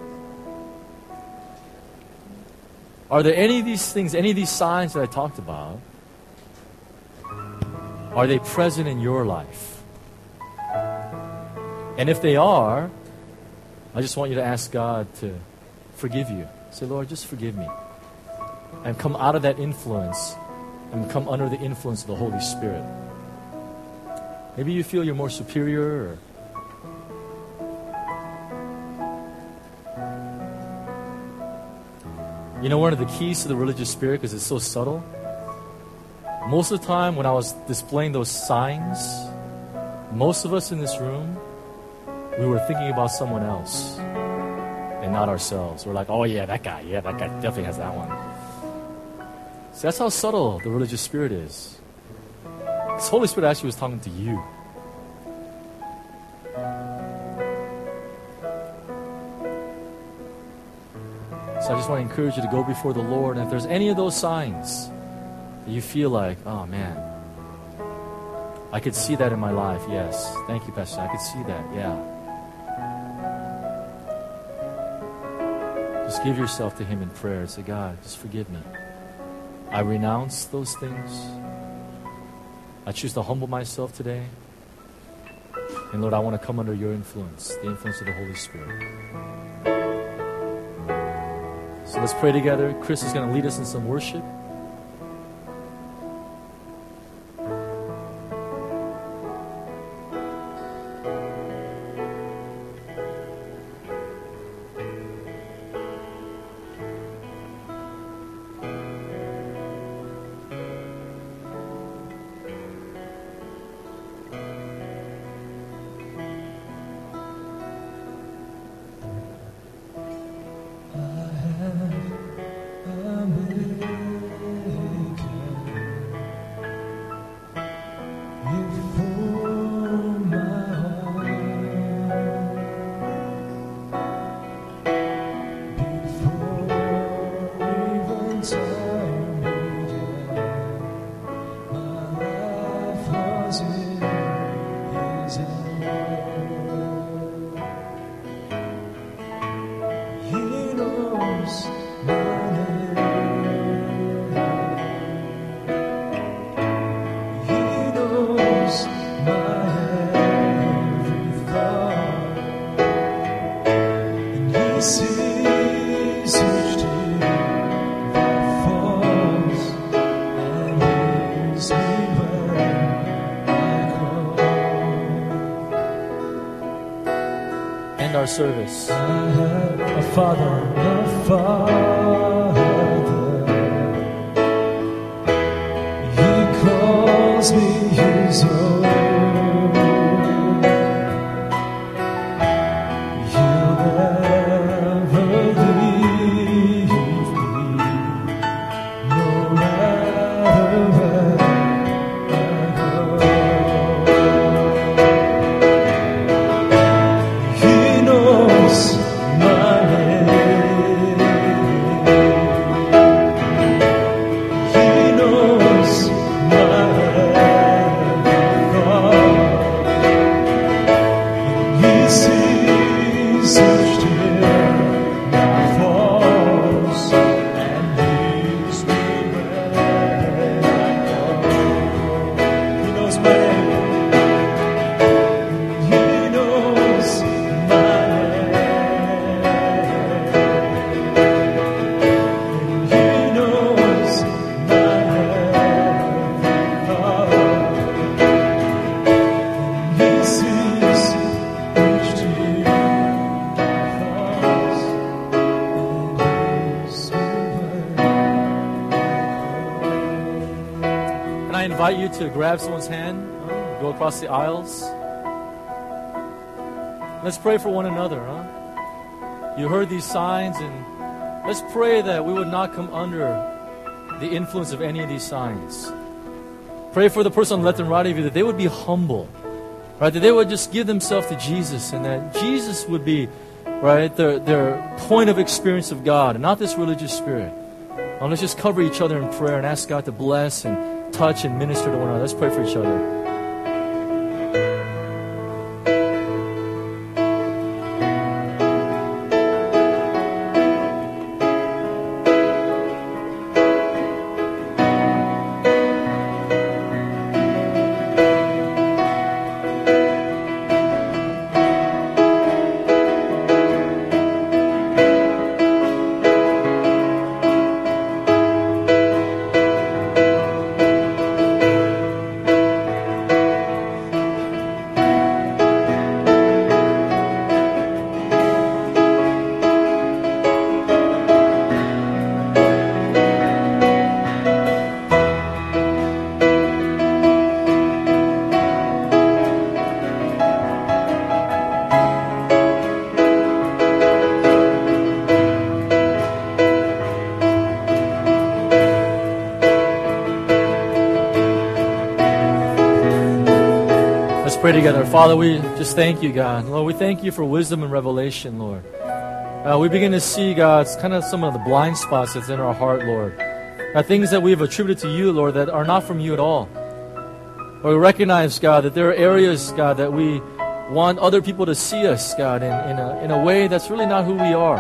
Are there any of these things, any of these signs that I talked about, are they present in your life? And if they are, I just want you to ask God to forgive you. Say, Lord, just forgive me. And come out of that influence and come under the influence of the Holy Spirit. Maybe you feel you're more superior, or you know, one of the keys to the religious spirit, because it's so subtle, most of the time when I was displaying those signs, most of us in this room, we were thinking about someone else and not ourselves. We're like, oh yeah, that guy, yeah, that guy definitely has that one. So that's how subtle the religious spirit is. This Holy Spirit actually was talking to you. So I just want to encourage you to go before the Lord. And if there's any of those signs that you feel like, oh man, I could see that in my life. Yes. Thank you, Pastor. I could see that. Yeah. Just give yourself to Him in prayer and say, God, just forgive me. I renounce those things. I choose to humble myself today. And Lord, I want to come under your influence, the influence of the Holy Spirit. So let's pray together. Chris is going to lead us in some worship. Our service. I have a Father, a Father. He calls me His own. He'll never leave me, no matter where I go. He knows my name. I invite you to grab someone's hand, huh? Go across the aisles. Let's pray for one another, huh? You heard these signs, and let's pray that we would not come under the influence of any of these signs. Pray for the person on the left and right of you that they would be humble, right? That they would just give themselves to Jesus, and that Jesus would be, right, their, their point of experience of God, and not this religious spirit. Now let's just cover each other in prayer and ask God to bless and touch and minister to one another. Let's pray for each other. Pray together. Father, we just thank you, God. Lord, we thank you for wisdom and revelation, Lord. Uh, we begin to see, God, kind of some of the blind spots that's in our heart, Lord. Uh, things that we have attributed to you, Lord, that are not from you at all. Lord, we recognize, God, that there are areas, God, that we want other people to see us, God, in, in, a, in a way that's really not who we are.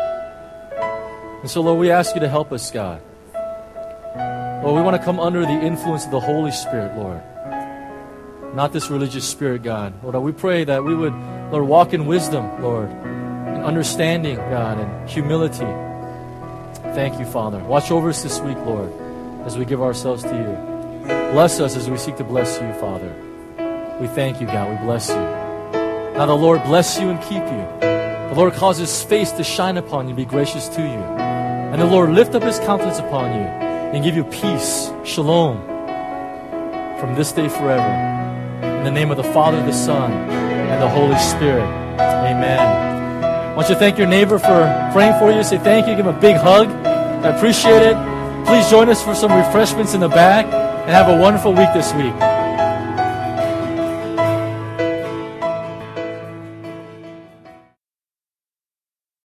And so, Lord, we ask you to help us, God. Lord, we want to come under the influence of the Holy Spirit, Lord. Not this religious spirit, God. Lord, we pray that we would, Lord, walk in wisdom, Lord, in understanding, God, and humility. Thank you, Father. Watch over us this week, Lord, as we give ourselves to you. Bless us as we seek to bless you, Father. We thank you, God. We bless you. Now the Lord bless you and keep you. The Lord cause His face to shine upon you and be gracious to you. And the Lord lift up His countenance upon you and give you peace, shalom, from this day forever. In the name of the Father, the Son, and the Holy Spirit. Amen. I want you to thank your neighbor for praying for you. Say thank you. Give him a big hug. I appreciate it. Please join us for some refreshments in the back, and have a wonderful week this week.